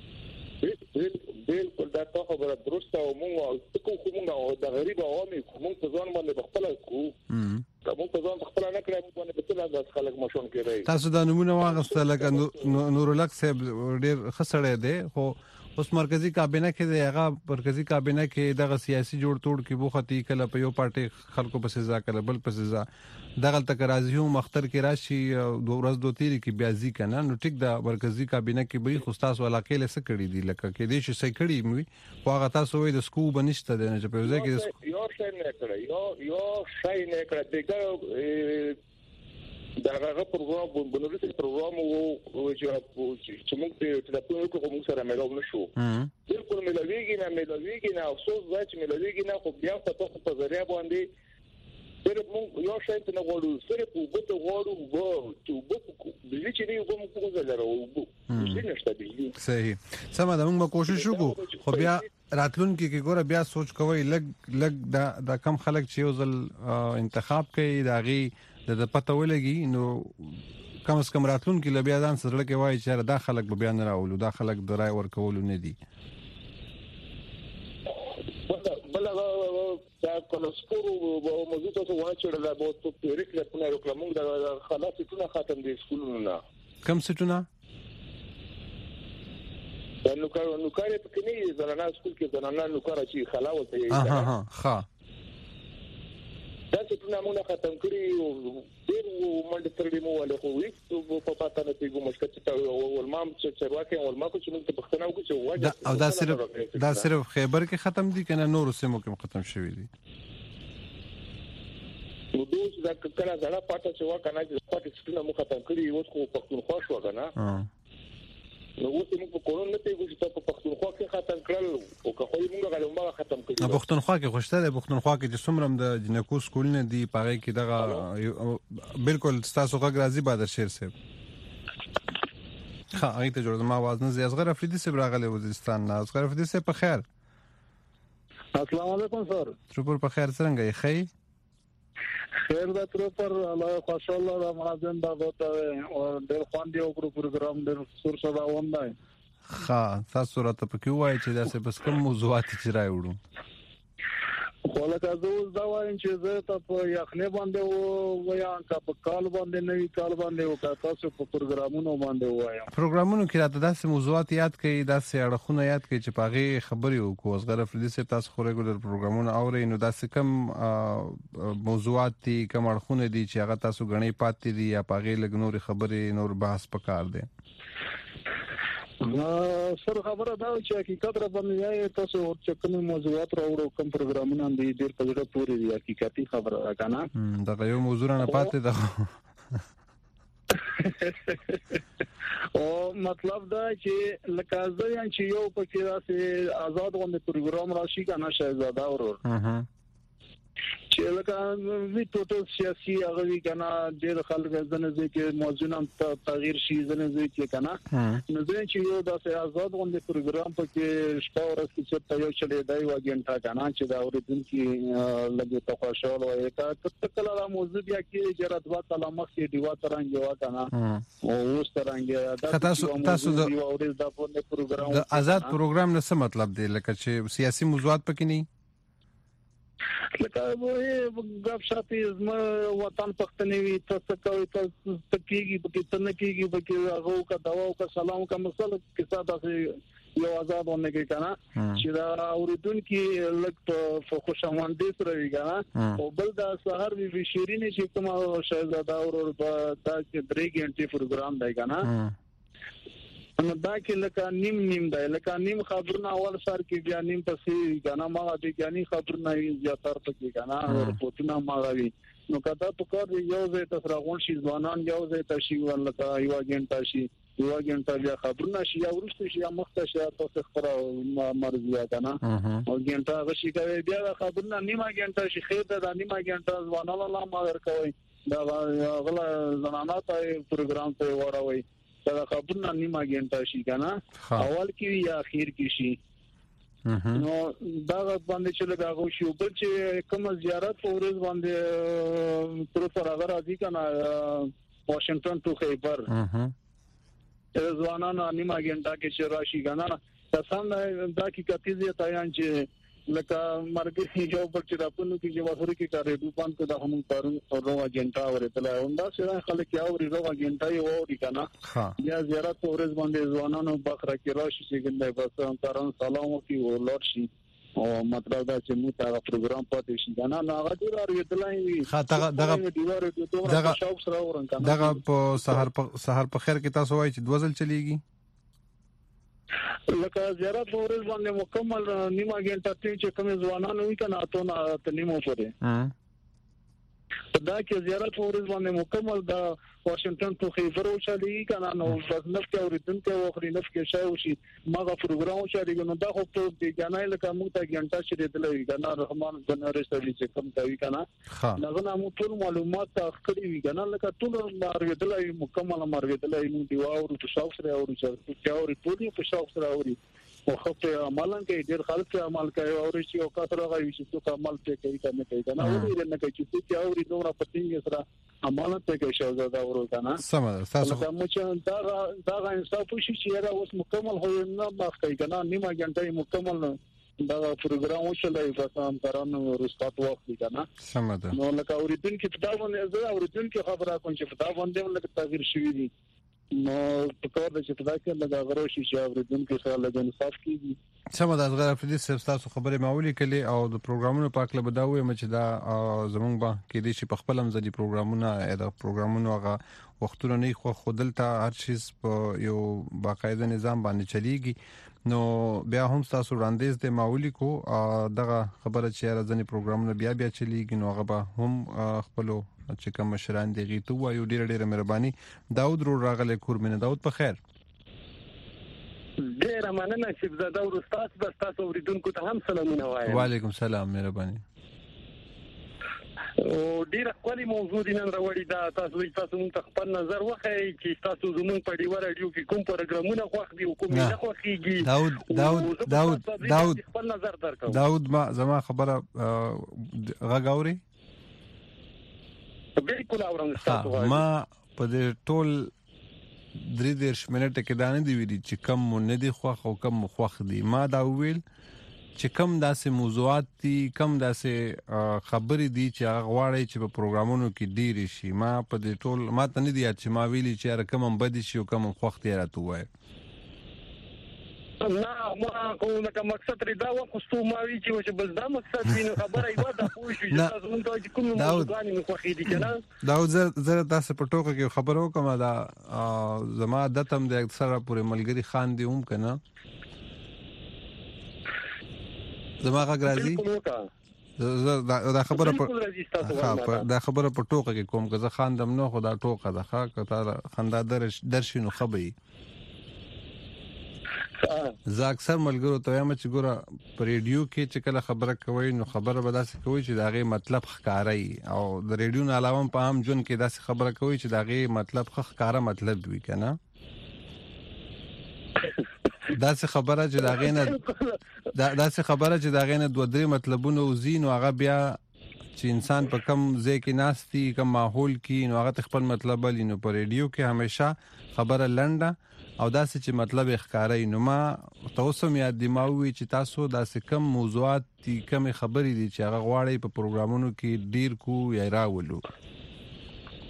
بالکل دا خبره درسته او موږ کومه د غریب عوامي کوم په ځان باندې خپل کوم په ځان خپل نه کړی باندې په ټول د خلک مشون کړی تاسو دا نمونه واغسته لکه نورالک صاحب ډیر خسړې دی خو اوس مرکزی کابینه کې دی هغه مرکزی کابینه کې دغه سیاسي جوړ توړ کې بوختي کله په یو پارټي خلکو په سزا کله بل په سزا دغه تک راځي هم مختر کې راشي دوه ورځ دوه تیری کې بیازي کنه نو ټیک دا مرکزی کابینه کې به خو تاسو علاقې له سکړی دی لکه کې دې شي سکړی مې خو هغه تاسو وې د سکو بنشته دی چې په ځای کې یو شای نه کړی دا هغه پروګرام بنوري پروګرام او چې موږ ته ټلیفون وکړو موږ سره ملاو نشو بالکل ملاویږي نه افسوس دا چې ملاویږي نه خو بیا په ذریعہ باندې صرف موږ یو شای ته نه غواړو صرف وګته غواړو چې چې نه کوم څه لرو چې نشته دي صحیح سم دا موږ کوشش وکړو خو بیا راتلون کې ګوره بیا سوچ کوی لګ دا کم خلک چې یو ځل انتخاب کوي دا غي د پته ولګي نو کم از کم راتلون کې لبیا ځان سره کې وایي چې دا خلک به بیان راولو دا خلک درای ورکول نه دي بل دا کولسپور او موضوع ته واچړل لا بو ته پیریک له پنه وکړم دا خلاص ټونه ختم دي سکولونو نه کم څه نو کار په کې نه زنانه سکول کې زنانه نو کار چې خلاوت یې ها دا چې موږ ختم کړی او ډېر منډه ترې مو ولې خو هیڅ په پاتہ نه پیګو مشکل چې او مام چې ورکه او ما کو چې موږ ته پښتنه وکړو چې واجب او دا صرف خیبر کې ختم دي کنه نور سیمو کې ختم شوی دي نو دوی دا کله ځړه پاتہ چې وکنه چې پاتې څه مو ختم کړی اوس خو پښتونخوا شو کنه نو اوس موږ په کورون نه پیګو چې په پښتونخوا کې ختم کړل او که خو موږ غلمبا ختم کړو پښتونخوا کې خوشته ده پښتونخوا کې چې څومره د جنکو سکول نه دی پاره کې دغه بالکل تاسو غږ راځي بعد شیر صاحب ها ایته جوړ ما आवाज نه زی اصغر افریدی صاحب راغله وزیرستان نه اصغر افریدی صاحب په خیر السلام علیکم سر شکر په خیر څنګه یې خیر خیر دا تر پر الله خوشاله دا مازن دا وته او ډېر خوان دی او پروګرام ډېر سور صدا وندای ها تاسو راته پکې وایي چې دا څه بس کوم موضوعات چې راوړو خو لکه زه دا وایم چې زه ته په یخنه باندې ویا کا په کال باندې نوی کال باندې او تاسو په پروګرامونو باندې وایم پروګرامونو کې راته داسې موضوعات یاد کړئ داسې اړخونه یاد کړئ چې پاغي خبري وکړو اصغر افریدی صاحب تاسو خو ریګولر پروګرامونه اورئ نو داسې کم موضوعات دي کم اړخونه دي چې هغه تاسو غني پاتې دي یا پاغي لګ نور خبري نور بحث پکار دي سر خبره دا چې حقیقت را باندې تاسو چې کوم موضوعات راوړو کوم پروګرامونه دي ډېر په ډېر پوری دي حقیقتي خبره کنه دا یو موضوع نه پاتې ده او مطلب دا چې لکه ځان چې یو پکې راځي آزاد غونډه پروګرام راشي کنه شهزاده ورور چې لکه وی ټوټل سیاسي هغه وی کنه ډېر خلک ځنه ځي کې موضوعونه تغییر شي ځنه ځي کې کنه نو ځین چې یو د آزاد غونډه پروګرام پکې شپه ورځ کې څه یو چلے دی واګنټا کنه چې دا اوریدونکو لګي ته خوشاله وي که کله دا موضوع بیا کې جرات وا کلمه کې دیوا ترانګ وا کنه او اوس ترانګ دا تاسو د پروګرام د آزاد پروګرام نه څه مطلب دی لکه چې سیاسي موضوعات پکې نه لکه وې غاب شاپې زما وطن پښتنې وي تاسو کوي تاسو کېږي په کې تنه کېږي په کې هغه کا دوا او کا سلام کا مسله کې ساده یو آزاد ونه کې کنه چې دا اوریدونکو لکه خوشامندي سره وی کنه او بل دا سحر وی شیرینی چې کومه شهزاده او دا چې 3 غنټې پروګرام دی کنه نو دا کې لکه نیم دی لکه نیم خبرونه اول سر کې بیا نیم پسې کنه ما دې یعنی خبرونه زیاتره پکې کنه رپورټونه ما راوي نو کدا په کار یو ځای ته راغون شي ځوانان یو ځای ته شي ولته یو غنټه شي یو غنټه بیا خبرونه شي یا ورسته شي یا مخته شي تاسو خبره مرزي کنه او غنټه غشي کوي بیا خبرونه نیمه غنټه شي خیر ده نیمه غنټه ځوانان الله ما ورکوي دا غلا زنانه ته پروګرام ته وراوي دا خبرونه نیمه غنټه شي کنه اول کې یا اخر کې شي نو دا باندې چې لګاغو شو بل چې کوم زیارت ورځ باندې تر سره راځي کنه واشنگټن ټو خیبر ځوانان نیمه غنټه کې چې راشي کنه تاسو دا کې کتیزه تایان چې لکه مرګ یو بل چې راپونو کې چې واسره کې کارې دوپان کې د هم کارون او غنټه ورته لوندا سره خلک یو ورو غنټه یو ورې کنه یا زیارت ورځ باندې ځوانانو بخره کې راشي چې ګندای بس تران سلام وکي او لور شي او مطلب دا چې موږ هغه پروګرام پاتې شي کنه نو هغه ډیر اړیدلای وي دغه په سحر په خیر کې تاسو وایي چې دوزل چلیږي لکه زیارت ورځ باندې مکمل نیمه غنټه چې کوم ځوانانو وي کنه ته نیمه پورې دا کې زیارت ورځ باندې مکمل د واشنگټن ټو خیبر او چالي کنه نو بس نفس اوریدونکو وخري نفس کې شای شي ماغه پروګرام چالي نو دا خو ته د جنای لکه موږ ته غنټه چې دلې کنه رحمان بنارس ته چې کوم کوي کنه نغه مو ټول معلومات تخکړي وي کنه لکه ټول مارګدلې مکمل مارګدلې موږ دی واو تو شاو سره او چې او ټول په شاو سره اوري او خپل عملان کې ډېر خلک عمل کوي او چې او کثره غوي چې څوک عمل کوي کنه کنه او دې نه کوي چې او نو پټینګ سره عمل ته کوي شهزاده ورو کنه سم تاسو کوم چې دا انصاف شي چې دا اوس مکمل هو نه مخ کوي کنه نیمه غنټه مکمل دا پروګرام وشلای په تام ترانو رستات وخت کنه سم ده نو لکه اوریدونکو په دا باندې زه اوریدونکو خبره کوم چې په دا باندې لکه تغیر شوی دي نو په کار د چې په دا کې لږه غرو شي چې اوریدونکو سره لږ انصاف کیږي سم ده غیر افریدي تاسو خبره معولي کړي او د پروګرامونو په اړه بداوي چې دا زمونږ با کې دي چې په خپل مزدي پروګرامونه دا پروګرامونه هغه وختونه نه خو خودلته هر چیز په یو باقاعده نظام باندې چلیږي نو بیا هم تاسو وړاندیز د معولي کو دغه خبره چې راځنی پروګرامونه بیا چلیږي نو هغه به هم خپل چې کوم مشران دی غیتو وایو ډیره مهرباني داود رو راغله کورمنه داود په خیر ډیره مننه چې زه دا ورستاس بس تاسو اوریدونکو ته هم سلامونه وایم وعلیکم سلام مهرباني او ډیره کولی موضوع دي نن راوړی دا تاسو مون ته خپل نظر وخی چې تاسو زمون په ډیوه رادیو کې کوم پروګرامونه خوښ دي او کوم نه خوښيږي داود خپل نظر درکو داود ما زما خبره غاغوري بالکل اورم تاسو ما په دې ټول 3 منټه کې دانه دی ویلي چې کم نه دي خوخ او کم خوخ دي ما دا ویل چې کم داسې موضوعات دي کم داسې خبرې دي چې هغه غواړي چې په پروګرامونو کې ډیر شي ما په دې ټول ما ته نه دی چې ما ویلي چې هر کم بدی شي او کم خوخ دي راته وای نه ما کومه کوم مقصد ردا وخصو ما وی چې بس دا مقصد ویني خبره ایو دا پوه شو چې تاسو مونږ ته کوم موضوعات مې خوښې دي کنه دا زه تاسو په ټوکه کې خبرو کوم دا زما دتم د اکثره پورې ملګری خان دی هم کنه زما غراځي دا خبره په ټوکه کې کوم که زه خاندم نو خدا ټوکه ده ښه کته خندا درشینو خبري زه اکثر ملګرو ته وایم چې ګوره په ریډیو کې چې کله خبره کوي نو خبره به داسې کوي چې دا غي مطلب ښکاري او د ریډیو نه علاوه په عام جون کې داسې خبره کوي چې دا غي مطلب ښکارا مطلب وي کنه داسې خبره چې دا غي نه 2-3 مطلبونه وزین او هغه بیا چې انسان په کم ځای کې ناشتي کم ماحول کې نو هغه خپل مطلب لینو په ریډیو کې همیشه خبره لنډه او داسې چې مطلب ښکارای نو ما تاسو مې یاد دی ما وی چې تاسو داسې کم موضوعات دي کم خبرې دي چې هغه غواړي په پروګرامونو کې ډیر کو یا راولو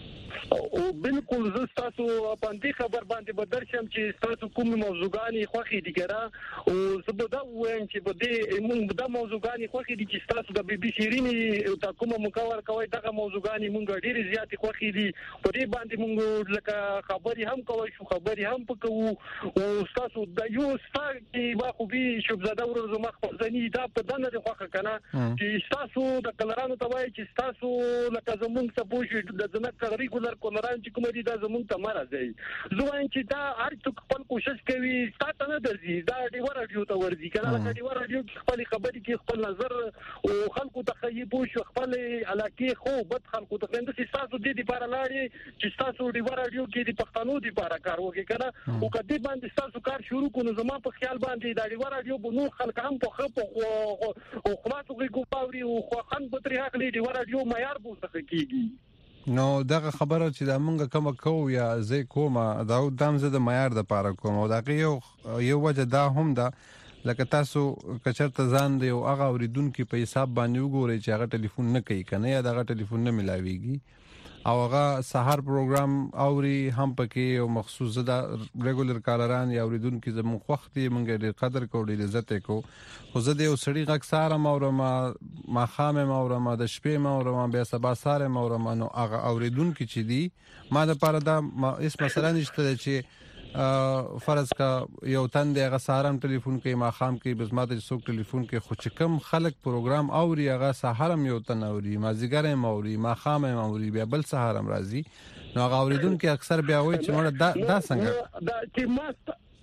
او بالکل زه تاسو باندې خبر باندې بدر شم چې تاسو کوم موضوعګانی خوخي دي ګره او زبدا وایم چې بده موږ د موضوعګانی خوخي دي چې تاسو د بي بي شيريني تا کوم مکور کوي دغه موضوعګانی موږ ډیر زیات خوخي دي په دې باندې موږ لکه خبري هم کوي شو خبري هم پکو او تاسو د یو ستار کې واخوبي شوبزاده ورزو مخ ځنی دا په دنه د خوخه کنه چې تاسو د کلرانو ته وایي چې تاسو لکه زمونږ ته پوښي د ځنک ریګولر کولران چې کوم دي دا زمونږ ته مرزي زه وایم چې دا هر څوک خپل کوشش کوي ستاسو نه درځي دا ډیو رادیو ته ورځي کنه لکه ډیو رادیو خپل خبرې کې خپل نظر او خلکو ته خیي پوښي خپل علاقه خو بد خلکو ته څنګه چې تاسو د دې لپاره لاړې چې تاسو ډیو رادیو کې د پښتنو لپاره کار وکړي کنه او کدی باندې تاسو کار شروع کړو زما په خیال باندې دا ډیو رادیو بنو خلک هم په خپل او خلاصو کې ګوپاوري او خو خن بطري حق لري ډیو رادیو معیار بو څه کیږي نو دغه خبره چې د مونږه کوم کو یا زه کومه دا دام زه د معیار د پاره کوم او دا یو وجه دا هم دا لکه تاسو کچرته ځان دی او هغه اوریدونکو په حساب باندې وګورئ چې هغه ټلیفون نه کوي کنه یا دغه ټلیفون نه ملاويږي او هغه سحر پروګرام اوري هم پکې او مخصوص دا ریګولر کالران یا اوریدونکو زموږ وختي مونږ ډېر قدر کوو ډېر عزت کوو خو زه د یو سړي غږ ساره ما خامه مورم د شپې مورم بیا سبا ساره مورم نو هغه اوریدونکو چې دي ما د پاره دا اس مثلا نشته چې فرض کا یو تند هغه سهارم ټلیفون کوي ما خام کوي بس ما ته څوک ټلیفون کوي خو چې کم خلک پروګرام اوري هغه سهارم یو تن اوري ما زیګرم اوري ما خام اوري بیا بل سهارم راځي نو هغه اوریدونکو اکثر بیا وایي چې مړه دا څنګه دا چې ما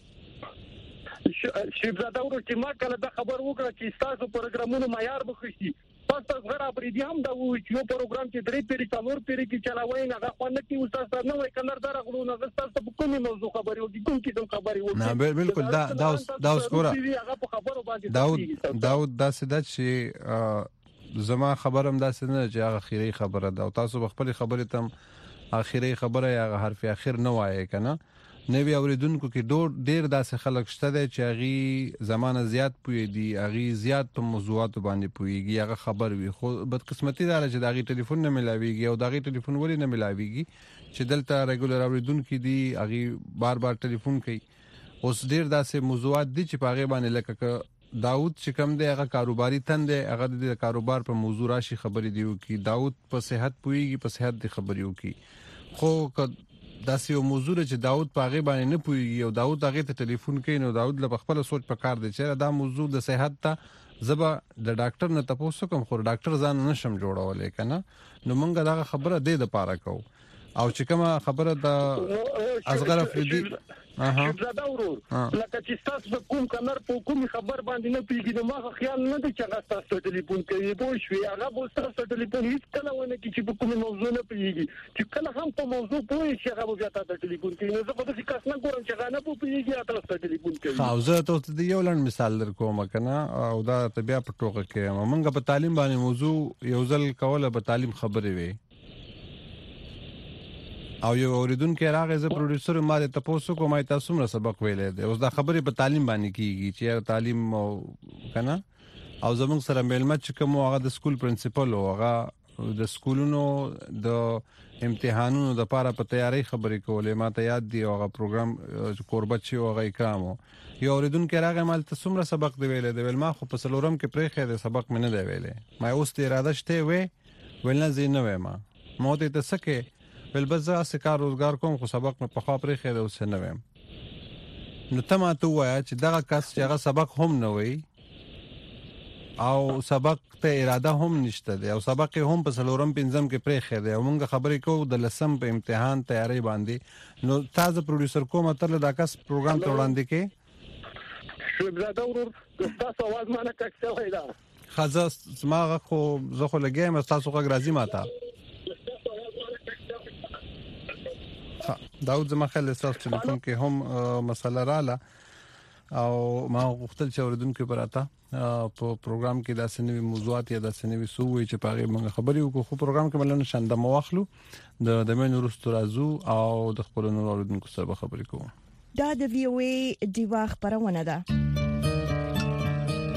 شیبزاده ورو چې ما کله دا خبر وکړه چې تاسو پروګرامونو معیار بخښي تاسو غره پرې هم دا و چې یو پروګرام چې درې پیری څلور پیری کې چلاوي نه هغه خوانه کې استاد نه وای کنه دا غلو نه تاسو په کومه موضوع خبري وکړي کوم کې کوم خبري وکړي نه بالکل دا اوس ګوره داود دا سده چې زما خبرم دا سده چې هغه خیری خبره ده او تاسو خپل خبره تم اخیری خبره یا حرف اخر نه وایي کنه نوی اوریدونکو کې ډیر داسې خلک شته چې هغه زمانه زیات پوي دي هغه زیات په موضوعات باندې پويږي هغه خبر وي خو بدقسمتي دا چې دغه ټلیفون نه ملاويږي او دغه ټلیفون ولې نه ملاويږي چې دلته ریګولر اوریدونکو دي هغه بار ټلیفون کوي اوس ډیر داسې موضوعات دي چې په هغه باندې لکه داود چې کوم دی هغه کاروباري تند هغه د کاروبار په موضوع راشي خبرې دیو کی داود په صحت پويږي په صحت دی خبرې وکي خو دا یو موضوع چې داود پاغه باندې نه پوي او داود هغه ته ټلیفون کوي نو داود له خپل سوچ په کار دی چې دا موضوع د صحت ته زبا د ډاکټر نه تاسو کوم خو ډاکټر ځان نشم جوړولای کنه نو مونږ دا خبره د پاره کو او چې کومه خبره د اصغر افریدي زاده ورور لکه چې تاسو کوم کلر په کوم خبر باندې نه پیږي نو ما خیال نه دی چې تاسو ټلیفون کوي بو شوي هغه بو تاسو ټلیفون هیڅ کله ونه کی چې په کوم موضوع نه پیږي چې کله هم په موضوع پوي چې هغه بیا تاسو ټلیفون کوي نو زه په دې کس نه ګورم چې هغه نه پیږي تاسو ټلیفون کوي او زه تاسو ته یو لړ مثال درکوم کنه او دا ته بیا په ټوګه کې مونږ په تعلیم باندې موضوع یو ځل کوله په تعلیم خبرې وي او یو اوریدونکو راغی زه پروډوسر ما ته تاسو کومه تاسو مر سبق ویلې ده اوس دا خبرې په تعلیم باندې کیږي چې تعلیم کنه او زموږ سره میلمه چې کوم هغه د سکول پرنسپل او هغه د سکولونو د امتحانونو د لپاره په تیاری خبرې کولې ما ته یاد دی هغه پروګرام قربت شي او هغه اکرامو یو اوریدونکو راغی مال تاسو مر سبق دی ویلې ده ول ما خو په سلورم کې پرې خې سبق مې نه دی ویلې ما اوس ته اراده شته وې ولنه زینه وې ما ته تسکه بل بس زه کار روزګار کوم خو سبق مې په خوا پرې خېده اوس نه ویم نو ته ما ته وایا چې دغه کس چې هغه سبق هم نه وي او سبق ته اراده هم نشته دی او سبق هم په سلورم پنځم کې پرې خېده او موږ خبرې کوو د لسم په امتحان تیاری باندې نو تاسو پروډوسر کوم تر دا کس پروګرام ته وړاندې کې شوبزاده ورور تاسو आवाज مانه کښته وای دا خزه ما خو زه خو لګیم تاسو غږ راځي ماته داود زما خل احساس ټلیفون کې هم مسله رااله او ما غوښتل چې اوریدونکو پراته په پروګرام کې داسې نوې موضوعات یا داسې نوې سوې چې پاره موږ خبرې وکړو خو پروګرام کې ملنه شاند مواخلو د مینو رستو رازو او د خپل نور اوریدونکو سره خبرې کوو دا د وی او ای دیوا خبرونه ده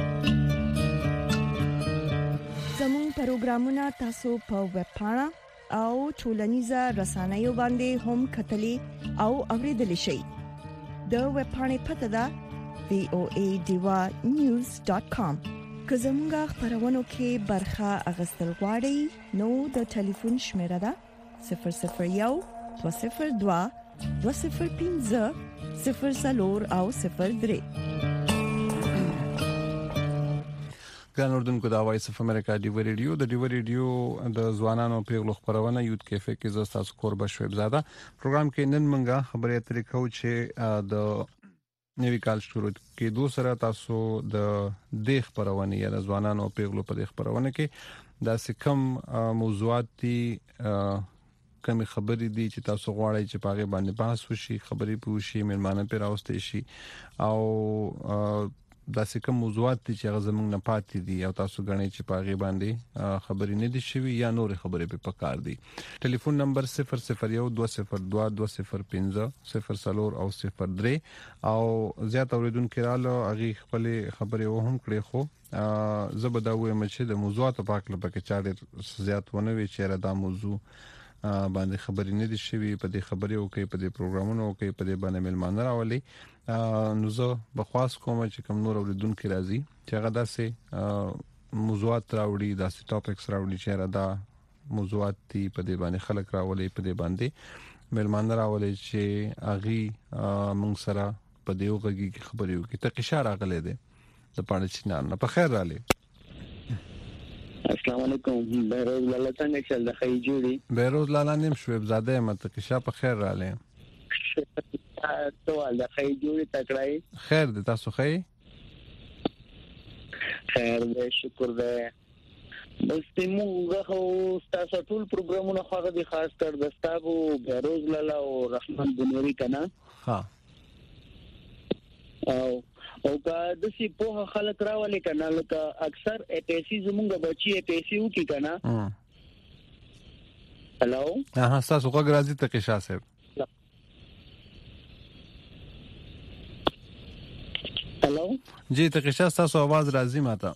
زموږ پروګرامونه تاسو په ویب پاڼه او ټولنیزه رسنیو باندې هم کتلې او اوریدل شي د ویب پاڼې پته ده voadiwa.news.com که زموږه خبرونه کې برخه اغستل غواړئ نو د ټلیفون شمیره ده 001 202 205 0 او 03. ګران اوردونکو د وایس اف امریکا ډیو ریډیو د ځوانانو پیغلو خبرونه یوت کیفه کې زه تاسو قربا شویب زاده پروګرام کې نن منګه خبرې اترې کوو چې د نوی کال شروع کې دوسره تاسو د خبرونه یا د ځوانانو پیغلو په خبرونه کې دا کم موضوعات دي کم خبرې دي چې تاسو غواړئ چې پاغه باندې بحث وشي خبرې پوښي مېلمانه پر راوستي شي او دا کوم موضوعات دي چې هغه زموږ نه پاتې دي او تاسو غواړئ چې پاغه باندې خبرې نه دي شوي یا نور خبرې په پکار دي ټلیفون نمبر 001200205 او 03 او زیات اوریدونکو رااله هغه خپل خبرې وهم کړې خو زبدا وایم چې د موضوعات په اړه پکې چاړې زیات ونه وی چې را دا موضوع باندې خبرې نه دي شوي په دې خبرې او کې په دې پروګرامونو او کې په دې باندې ملمانه راولي نو زه بخواس کوم چې کوم نور اوریدونکو راځي چې هغه داسې موضوعات راوړي داسې ټاپکس راوړي چې را دا موضوعات دي په دې باندې خلک راولي په دې باندې ملمانه راولي چې اغي مونږ سره په دې وګړي کې خبرې وکړي ته اشاره غلې ده د پاره چې نه په خیر رااله السلام علیکم بیروز لاله څنګه چل د خی جوړي بیروز لاله نیم شویب زاده مت کې شا په خیر رااله ته ول د خی جوړي تکړای خیر دې تاسو خی خیر دې شکر دې بس موږ خو تاسو ټول پروګرامونه خو د خاص کر دستابو بیروز لاله او رحمان بنوري کنا ها او کا د سی په خلک راولي کنه لکه اکثر پیسې زمونږ بچي پیسې وکي کنه هالو تاسو غوږ راځي ته کې شاه صاحب هالو جی ته کې شاه تاسو आवाज راځي ماته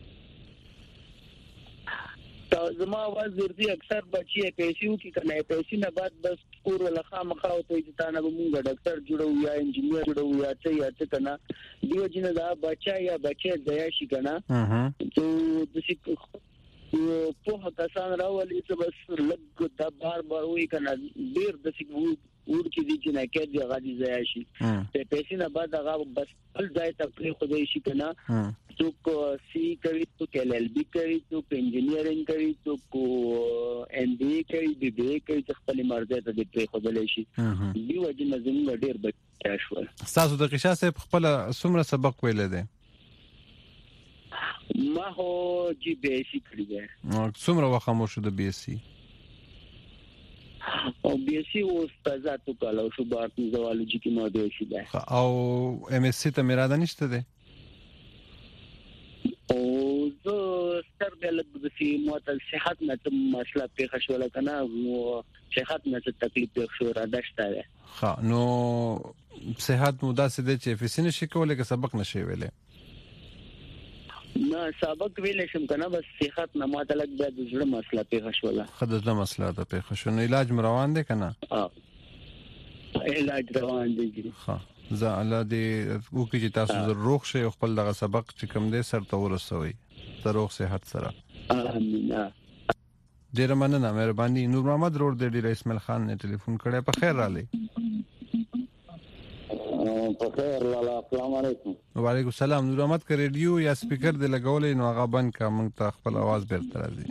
زما आवाज ورته اکثر بچي پیسې وکي کنه پیسې نه بعد بس کور لخوا مخاو ته چې تا نه مونږ ډاکټر جوړو یا انجینیر جوړو یا څه کنه دیو جن دا بچا یا بچي ځای شي کنه ته د څه په کسان راولي چې بس لګ دا بار وې کنه ډیر د څه ور کې دي چې نه کې دی غادي ځای شي ته پیسې نه بعد هغه بس خپل ځای ته پرې خدای شي کنه تو کو سی کوي تو LLB کوي تو انجینیرینګ کوي تو کو MBA کوي BBA کوي خپل مرزه ته د پرې خدای شي دیو جن زموږ ډیر بچا شو تاسو د قشا صاحب خپل څومره سبق ویل دي ما هو GBC کړی دی څومره وخت مو شو د BSc او BSc او استاداتو کالو شو بارتي زوالوجي کې مو دی شي او MSc ته میراده نشته ده او زه ستر بلد د سی معتل صحت نه مسله پیښ شو کنه او صحت نه تکلیف پیښ شو را دشته ده ها نو صحت مو داسې ده چې فیسینه شي کولای که سبق نشي ویلې نه سبق ویل شم کنه بس صحت نه معتلق د زړه مسله پیښ شو خدای مسله ته پیښ شو نو علاج روان دي کنه علاج روان دي ها زه الله دې وکړي چې تاسو روغ شئ او خپل دغه سبق چې کوم دې سر ته ورسوي تر روغ صحت سره امين ډیر مننه مهرباني نور محمد روډ د ډیر اسماعیل خان نے ټلیفون کړی په خیر رااله په خیر لاله السلام علیکم وعلیکم السلام نور محمد کا ریډیو یا سپیکر دې لګولې نو هغه بند کا موږ ته خپل आवाज بیرته راځي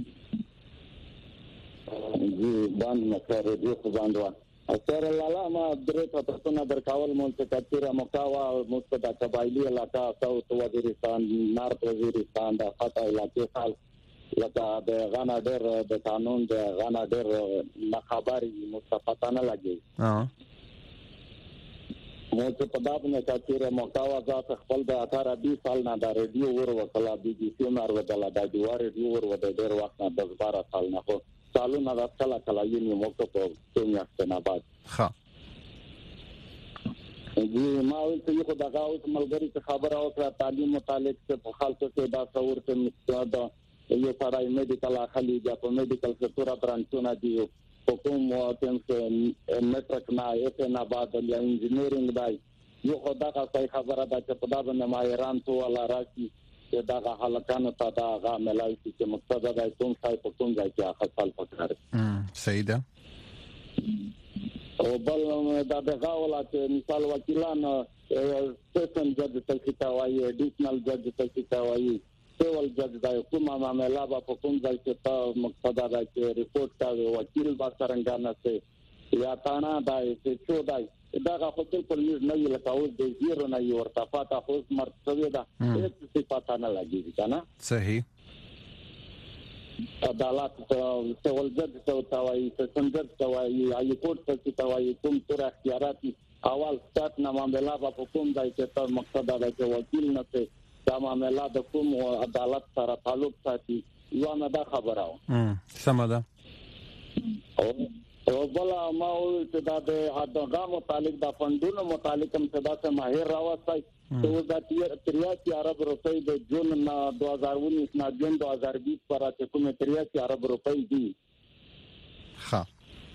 جی باندې مکه ریډیو خو باندې اثر لاله ما درته تاسو نه درکاول مونږ ته کتیره مکاوا مستدا قبایلی علاقہ ساوث وزیرستان نارت وزیرستان د فتح علاقې خال لکه د غانا ډېر د قانون د غانا ډېر مخابري مستفاتانه لګي مو ته په داب نه کتیره مکاوا ذات خپل د 18-20 سال نه د ریډیو ور وکړه BBC نار ودل د جوار ریډیو ور ود ډېر وخت نه 10-12 سال نه خو چالو نه راځله کله یې مو کو په څنګه ستنه بعد ها جی ما ولته یو دغه اوس ملګری څخه خبر او تعلیم متعلق څه په خالص کې دا څور څه مستعد یو سړی میډیکل اخلي یا په میډیکل سکتور برانچونه دي حکوم او تنس میټرک نه ایته نه بعد یا انجینرینګ دی یو خدای کا صحیح خبره ده چې په دا باندې ماهران ټول ولا راشي چې دا حلقانو ته دا غا ملای چې مقصد دا کوم ځای په کوم ځای کې خپل پکاره صحیح ده او بل دا دغه ولات مثال وکیلان سیشن جج ته کیتاوي اډیشنل جج ته کیتاوي سیول جج دا کومه معاملې با په کوم ځای کې ته مقصد دا چې ریپورت کوي وکیل با څنګه نه یا تانا دا چې څو دا دا خپل پر نه ویل کاوه د زیرو نه یو ارتفاعات خو مرتبه ده هیڅ څه پاتہ نه لګیږي کنه صحیح عدالت سیول جج ته تاوي سنجر تاوي ای کورټ ته تاوي کوم تر اختیارات اول سټارټ نه معاملې په کوم ځای کې ته مقصد دا چې وکیل نه ته دا معاملې د کوم عدالت سره تعلق ساتي یو نه دا خبره سم ده او بل ما چې دا د هغه متعلق د فندونو متعلق هم صدا ته ماهر راوستای تو دا 83 ارب روپۍ د جون 2019 نه جون 2020 پر چې کوم 83 ارب روپۍ دي ها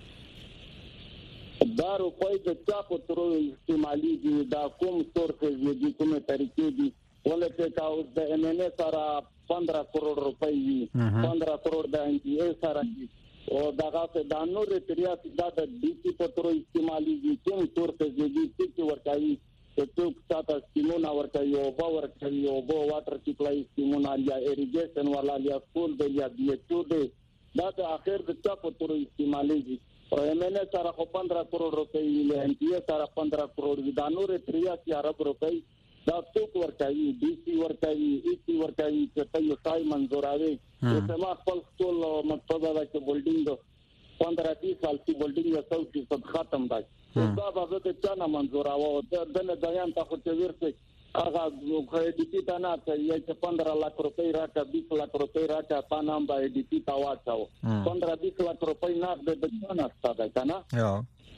دا روپۍ د چا په تر استعمالي دي دا کوم سورسز دي کومه طریقې دي ولته کاوه د ام ان ای سره 15 کروڑ روپۍ 15 کروڑ د ان ای ای سره او دغه د نور ریاست د ډي سي په تر استعمالي دي کوم سورسز دي چې ورکوي څوک تاسو سیمونه ورکوي او باور کوي او بو واټر سپلای سیمونه یا اریګیشن والا یا سکول دی یا بي ایچ او دی دا د اخر د چا په تر استعمالي دي او ام ان ای سره 15 کروڑ روپۍ یا ان ای ای سره 15 کروڑ د نور ریاست ارب روپۍ دا څوک ورکوي ډي سي ورکوي ای سي ورکوي چې ته یو ځای منزوراوي چې ما خپل ټول مقصد دا چې بلډینګ 15-20 سال کې بلډینګ 100% ختم دی دا به د چا نه منزوراو د نه ځان ته خو چې ورته هغه خو ډي پی ته نه چې 15 لک روپۍ راکا 20 لک روپۍ راکا تا نام به ډي پی تا واچاو 15-20 لک روپۍ نه د څه نه ستاده کنه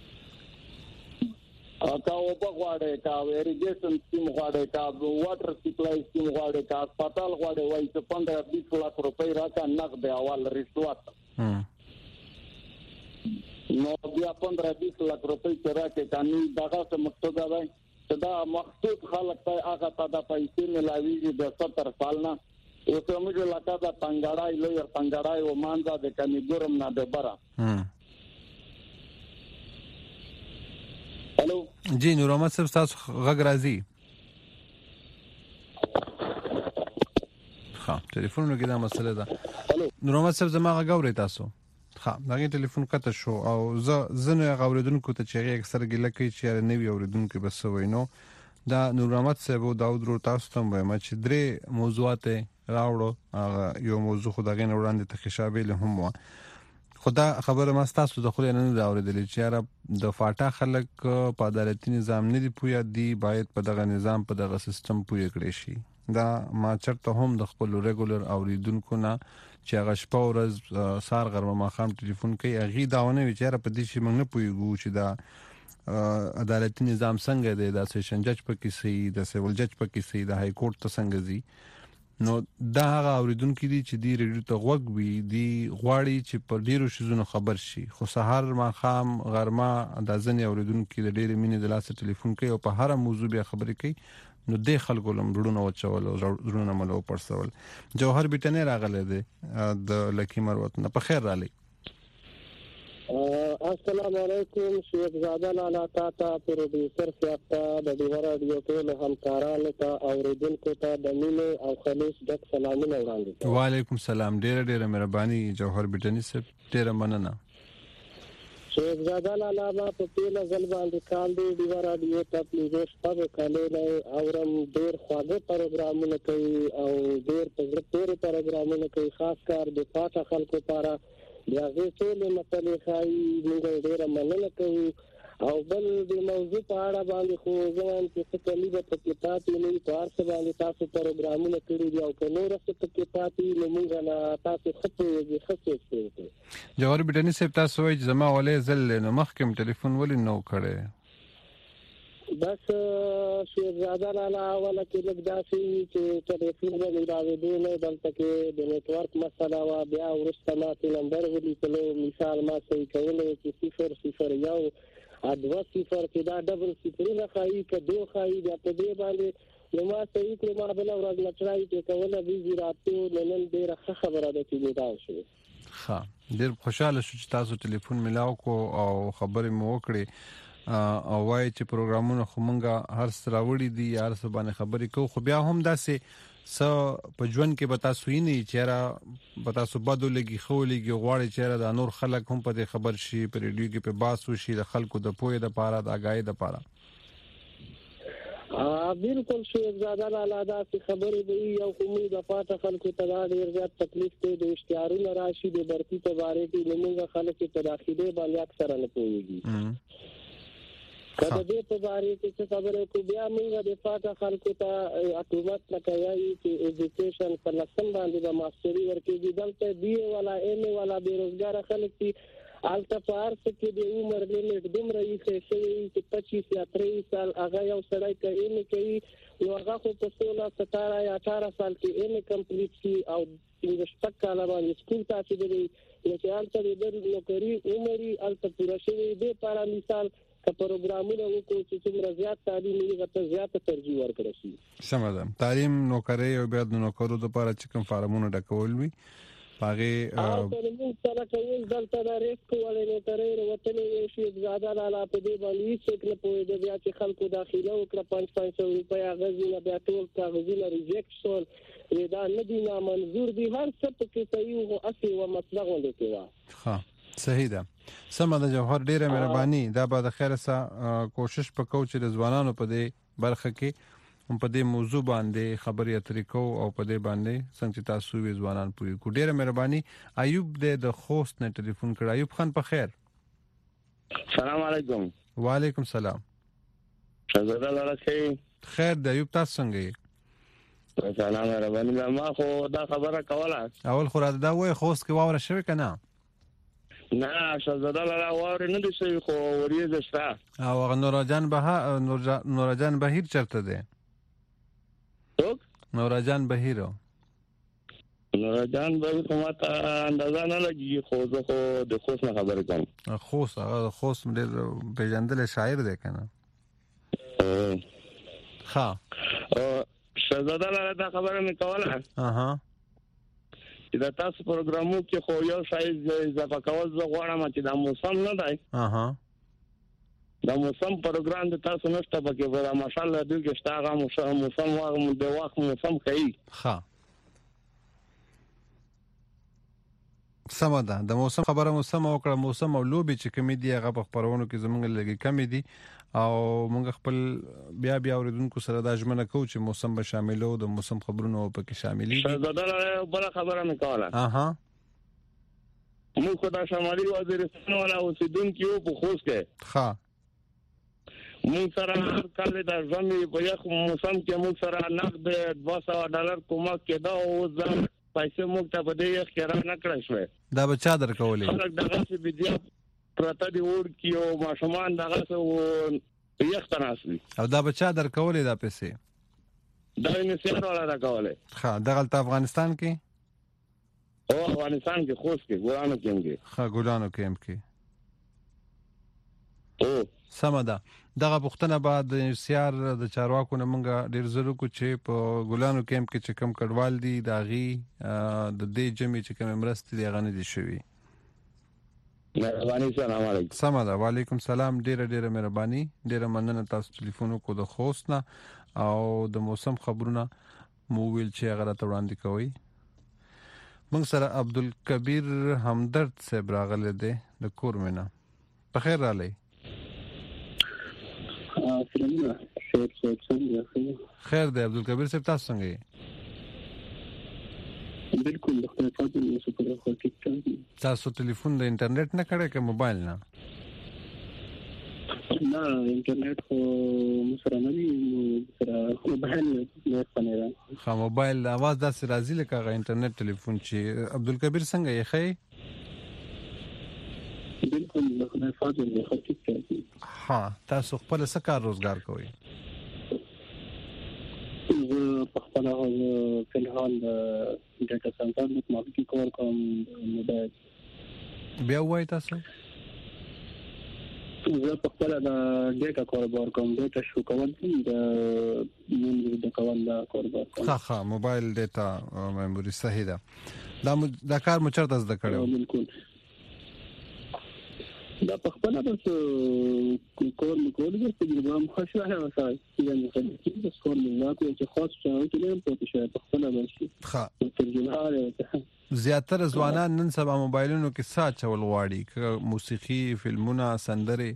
کا او بغواړي کا اریګیشن سکیم غواړي کا واټر سپلای سکیم غواړي کا هسپتال غواړي وای چې 15-20 لک روپۍ راکا نقد اول رشوت نو بیا 15-20 لک روپۍ چې راکې کانی دغه څه مقصد دی چې دا مخصوص خلک ته هغه ته د پیسې ملاویږي د 70 سال نه اوس موږ لکه دا پنګړای لوی پنګړای و مانځه د کمی ګرم نه د برا هلو جی نور محمد صاحب تاسو غږ راځي ها ټلیفون کې دا مسله ده نور محمد صاحب زما غږ اوري تاسو ها دا ټلیفون کته شو او زنه غوړیدونکو ته چې اکثر ګله کوي چې نه وی اوریدونکو بس وینو دا نور محمد صاحب او داود رو تاسو ته وایم چې درې موضوعات راوړو یو موضوع خدای نه وړاندې تخشابه له هم خدا خبره ما تاسو د خلینو نه اوریدل چې د فاټا خلک په عدالتي نظام نه دی پویا دی باید په دغه نظام په دغه سیستم پویا کړی شي دا ما چرته هم د خپل ریګولر اوریدونکو نه چې هغه شپه ورځ سار غرمه ماخام ټلیفون کوي هغه داونه وچاره په دې شي موږ نه پویګو چې دا عدالتي نظام څنګه دی د سیشن جج پکې سي د سیول جج پکې سي د های کورټ ته څنګه زی نو دا هغه اوریدونکو دي چې دی ریډیو ته غوږ وي دی غواړي چې په ډیرو شیزونو خبر شي خو سحر ماخام غرمه د ځنې اوریدونکو د ډیرې مینې د لاسه ټلیفون کوي او په هر موضوع بیا خبرې کوي نو د خلکو لمړونو وچول او زړونو ملو پرسول جوهر بیٹنه راغله دي د لکی مروت نه په خیر رالي السلام علیکم شیخ زاده لالا تا پروډوسر صاحب د ډیو رادیو ټول همکارانو ته اوریدونکو ته د مینې او خلوص ډک سلامونه وړاندې وعلیکم السلام ډیره مهرباني جوهر بیٹنی صاحب ډیره مننه شیخ زاده لالا ما په پیله ځل باندې کال دی ډیو رادیو ته پلیز په کاله اورم ډیر خواږه پروګرامونه کوي او ډیر په ډیر پروګرامونه کوي خاص کار د فاټا خلکو لپاره بیا زه ټول مسلې خای موږ ډیر مننه کوو او بل د موضوع په اړه باندې خو ځان چې څه کلیبه په پاتې نه په ارسه باندې تاسو پروګرامونه کړی دی او که نور څه په پاتې نه موږ نه تاسو خپل خصوصي جوهر بیٹنی صاحب تاسو وایي زما ولې زل نو مخکم ټلیفون ولې نو کړي بس شهزاده لاله ولا کې لږ داسې چې ټلیفون باندې راوېدو نه دلته کې د نتورک مسله وا بیا ورسته ماته نمبر ولیکلو مثال ما صحیح کولو چې 001 ادوا 0 کې دا ډبل 0 نه خایي که 2 خایي بیا په دې باندې نو ما صحیح کړو ما بل ورځ لټرای چې کوله بيزي راتو نن ډېره خبره ده چې دا شو. ښه ډېر خوشاله شو چې تاسو ټلیفون ملاو کو او خبرې مو وکړې او وای چې پروګرامونه خو مونږه هر څه راوړي دي هر څه باندې خبرې کوو خو بیا هم داسې څه په ژوند کې به تاسو یې نه چېرې به تاسو بدو لګي خو لګي غواړي چېرې د نور خلک هم په دې خبر شي په ریډیو کې په باس وشي د خلکو د پوهې د پاره د آگاهی د پاره. بالکل شهزاده لاله دا خبرې دی یو کومې د پاته خلکو ته ډېر زیات تکلیف دی د اشتهارونو راشي د برتی په باره کې موږ خلک ته داخلي باندې اکثر نه پوهیږي کله دې په باره کې څه خبره کو بیا موږ د پاته خلکو ته حکومت نه کوي چې ایجوکیشن پر لسم باندې د ماستری ورکېږي دلته دی ولا ایم ولا بیروزګار خلک دي الته پارس کې د عمر لیمټ دومره یې شوی چې 25 یا 30 سال هغه یو سړی کوي نه کوي نو هغه خو په 16 17 یا 18 سال کې ایم کمپلیټ شي او د شپږ کاله باندې سکول ته چې دی چې الته د نوکری عمرې الته پوره شوی دی پر مثال که پروګرامونه وکړو چې څومره زیات تعلیم یې غته زیات ترجیح ورکړي شي. سمه ده تعلیم نوکری او بیا د نوکرو لپاره چې کوم فارمونه ډکول وي پاغه او موږ سره کوي دلته د ریسک ولې نه ترې وروتلې شي زیاده لاله په دې باندې چې کله په دې بیا چې خلکو داخله وکړه 500 روپیا غزي بیا ټول کاغذونه ریجیکټ شول دا نه دي منظور دي هر څه کې صحیح او اصلي او مطلق ولیکي وا. ها صحیح ده سمه ده جوهر ډیره مهرباني دا به د خیر سره کوشش وکاو چې د ځوانانو په دې برخه کې هم په دې موضوع باندې خبرې اترې کو او په دې باندې څنګه تاسو وی ځوانان پوری کو ډیره مهرباني. ایوب د خوست نه ټلیفون کړ. ایوب خان په خیر. سلام علیکم. وعلیکم سلام. شهزاده لاله خیر د ایوب تاسو څنګه یې؟ سلام مهرباني ما خو دا خبره کوله اول خو را دا وای خوست کې واوره شوی کنه نه شهزاده لاله واوره نه دي شوی خو وریځ شته او نورجان بهیر چرته ده نورجان بهیرو نورجان بهیر کومه اندازه نه لګي خو زه خو د خوست نه خبرې کوم. خوست ډېر پیژندل شاعر دی کنه. ها شهزاده لاله دا خبره مې کوله چې دا تاسو پروګرامو کې خو یو شای اضافه کول زه غواړم چې دا موسم نه دی دا موسم پروګرام د تاسو نشته پکې ورا ماشاءالله دې کې شته هغه موسم واغم د وخت موسم کوي. ها سمه ده د موسم خبره موسم او کړه موسم او لوبي چې کمی دی هغه په خبرونو کې زمونږ لګي کمی دي او موږ خپل بیا اوریدونکو سره دا ژمنه کوو چې موسم به شاملو د موسم خبرونو په کې شاملې شهزاده بل خبره مې کوله موږ خدای شمالي وزیرستان ولا اوسیدونکو په خوست کې موږ سره کله د ځمې په یو موسم کې موږ سره نقد $200 کومک کېدا او ځم پیسې موږ ته په دې اختیار نه کړی شو. دا بچا درکولې خلک دغه څه بیا پرته دی ور کیو ماشومان دغه څه یخ تناسي او دا بچا درکولې دا پیسې دا یې نشي ولا درکولې. ها دغه افغانستان کې او افغانستان کې خوست کې ګورانو کې ګورانو کې او سمه ده دغه پښتنه بعد د سیار د چارواکو نه مونږه ډیر زرو کو چې په ګلانو کیمپ کې چې کم کډوال دي داغي د دې جمعي چې کوم مرستې دی غنه دي شوی. مهرباني سلام علیکم. سمه ده وعلیکم سلام ډیره مهرباني ډیره مننه تاسو ټلیفون کو د خوست نه او د موسم خبرونه مو ویل چې هغه ته وړاندې کوي. موږ سره عبدالکبیر همدرد صاحب راغله ده د کورمنه په خیر رالی. خیر دی عبدالکبیر صاحب تاسو څنګه یې؟ بالکل خدای پاک دې شکر خو ټیک ټاک. تاسو ټلیفون د انټرنیټ نه کړی که موبایل نه؟ نه انټرنیټ خو مسره نه دی سره موبایل نه خنره. خو موبایل आवाज داسې راځي لکه هغه انټرنیټ ټلیفون چې عبدالکبیر څنګه یې خې؟ بالکل خدای فضل دی خطیب کوي. ها تاسو خپل څه کار روزګار کوئ؟ زه په خپل فلحال ډاټا سنټر نتورک کار کوم. موبایل بیا وایي تاسو؟ زه په خپل ډاټا کاروبار کوم. ډاټا شو کول د میموري د کول کاروبار کوم. ها موبایل ډاټا میموري صحیح ده. دا کار مو چرته زده کړو؟ بالکل دا په خپل بس کور مکول د تجربه مخشه وسای یعنی د سکور نه چې خاص شوی چې نه پوه شي په خپل باندې ښه ترجمه زیاتره ځوانان نن سبا موبایلونو کې ساعت چول غواړي که موسیقي فلمونه سندره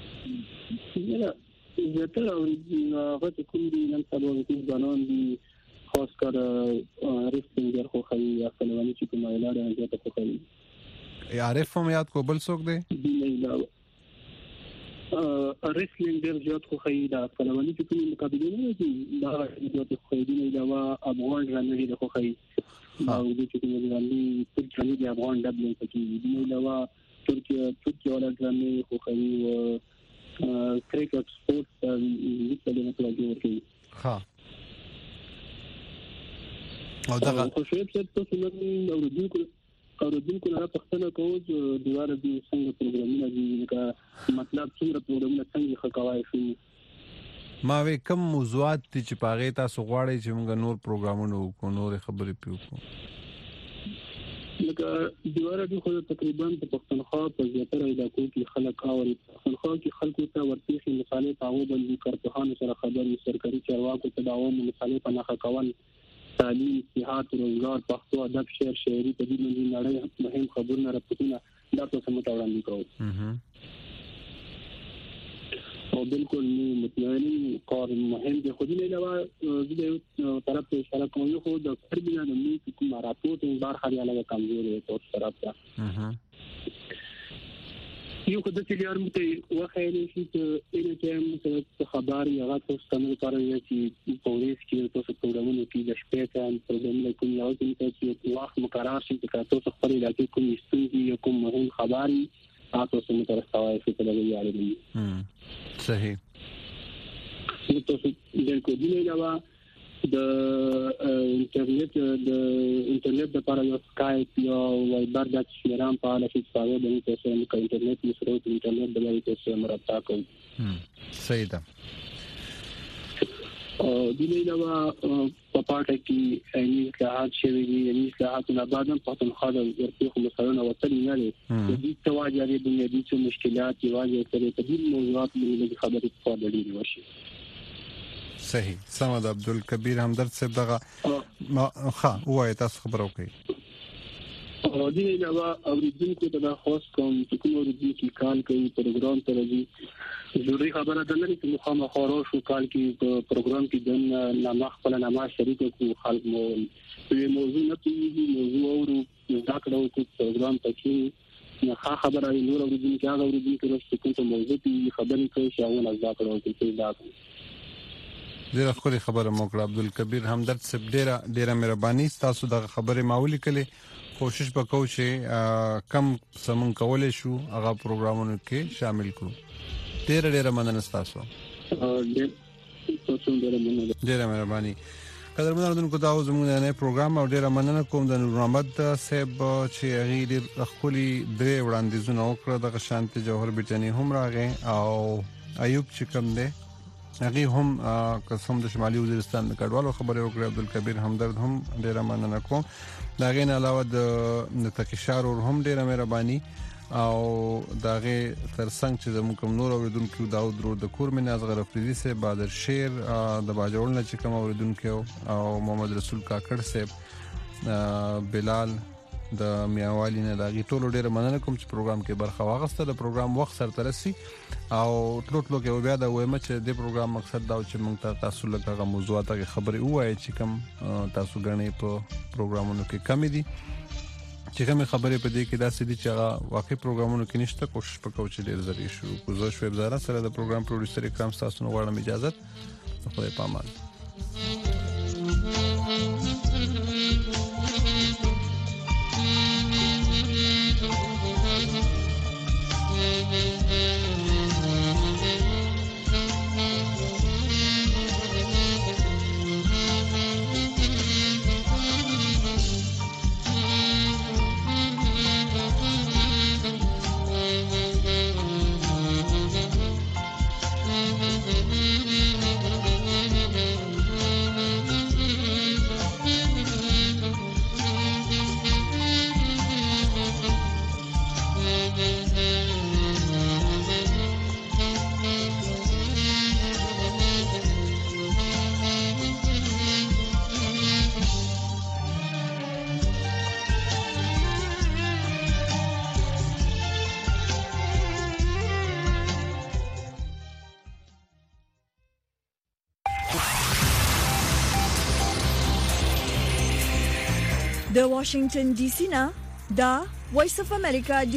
زیاتره هغه کوم دي نن سبا د ځوانان دي خاص کر ریسټینګر خو خي یا فلمونه چې کومه لاره زیاته خو خي عارف هم یاد کو بل څوک دی ریسلینګ ډیر زیات خو خي دا فلمونه چې کومه مقابله نه دي دا زیات خو دي نه دا افغان رانه دي خو خي او د چې کومه غالي ترکیه د افغان دبل پکې دي نو دا ترکیه ولا ګرامي خو خي کرکټ سپورت د دې په اړه ورته ها او دا خو شی په تاسو نن اوردونکو نه پښتنه کوو چې دیواره دي څنګه پروګرامونه دي لکه مطلب څنګه پروګرامونه څنګه ښکوای شي. ما وی کوم موضوعات چې پاغه تاسو غواړئ چې موږ نور پروګرامونه وکړو نور خبرې پیوکو لکه دیواره دي خو تقریبا په پښتونخوا په زیاتره علاقو کې خلک اوري. پښتونخوا کې خلکو ته ورته مثالې تاو باندې کارپوهانو سره خبرې سرکاري چارواکو ته داوو مثالې په نخښه کول تعلیم صحت روزګار پښتو ادب شعر شاعري په دې باندې نړۍ مهم خبرونه راپورونه دا څه متوړاندې کوي او بالکل مطمئن کار مهم دی. خو دې نه علاوه زه د طرف ته اشاره کوم یو خو د فربینه د می کوم راپورټ بار خالي علاوه کمزوري او طرف ته یو خدای چې یار مته وخایلی شي چې ان ټیم څه خبري هغه تاسو ته لپاره چې پولیس کې تاسو پروګرامونه کې د شپې ته پروګرامونه کوم یو چې وخت مقرر شي چې تاسو خپل علاقې کوم ستونزې یا کوم مهم خبري تاسو سره ترسوي چې په لګي یاري صحیح نو تاسو د کوډینه علاوه د انټرنیټ لپاره یو سکایپ یا وایبر د شمیران په اړه چې تاسو د انټرنیټ مسرو د انټرنیټ د لارې تاسو مرسته کوئ. صحیح ده. د دې علاوه په پاتې کې اني اصلاحات شوي دي اني اصلاحات نه بعدم پښتونخوا د ورته مسایلو وتل نه لري د دې تواجري بنیادی څه مشکلات یوازې ترې په دې موضوعات باندې خبرې کول دي وشي. صحیح سمد عبدالکبیر همدرد صاحب دغه وای تاسو خبرو کوي او دې علاوه اوریدونکو ته خاص کوم چې کوم اوریدونکو کال کوي پروګرام ته راځي ضروري خبره ده لري چې مخامخ خورو شو کال کې پروګرام کې د نامه خپل نامه شریک کو خلک مو په موضوع نه پیږي موضوع او ذکر او پروګرام ته کې نه خبره نور اوریدونکو هغه اوریدونکو چې کوم موضوع دی خبرې کوي چې هغه ذکر او کې دا ډیره خوري خبره موکړه عبدالکبیر همدرد صاحب ډیره مهرباني تاسو د خبرې ماولي کړي کوشش وکاو چې کم سمون کولای شو هغه پروګرامونو کې شامل کړو. ډیره مننه تاسو ډیره مهرباني قدرمن اردوونکو دا زموږ نه پروګرام او ډیره مننه کوم د نور محمد صاحب چې غیر خپلې درې وړاندیزونه وکړه د شانتي جوهر بچنی هم راغې او ایوب چې کوم دی هغه هم قسم د شمالي وزیرستان د کډوالو خبرې وکړه. عبدالکبیر همدرد هم ډیره مننه کوم. دا غین علاوه د تکشار هم ډیره مهرباني او داغه ترڅنګ چې زموږ کوم نور اوریدونکو داود رو د کور مناز غرفریدي سه بادر شیر د باجوړ نه چې کوم اوریدونکو او محمد رسول کاکړ سه بلال د میاوالی نه داغي ټولو ډیره مننه کوم چې پروګرام کې برخه واغسته. د پروګرام وخت سره ترسي او ټلو کې بیا دا وایم چې د پروګرام مقصد دا چې موږ تاسو لکه موضوعات خبرې وایي چې کوم تاسو غنې په پروګرامونو کې کمی دي چې کوم خبرې په دې کې دا سدي چې واقعي پروګرامونو کې نشته. کوشش وکړو چې ډیر زری شروع کوزو شوي زاره سره د پروګرام پروډوسر کرام تاسو نو غواړم اجازه خدای پامان. د واشنگټن ډي سي نه دا وایس اف امریکا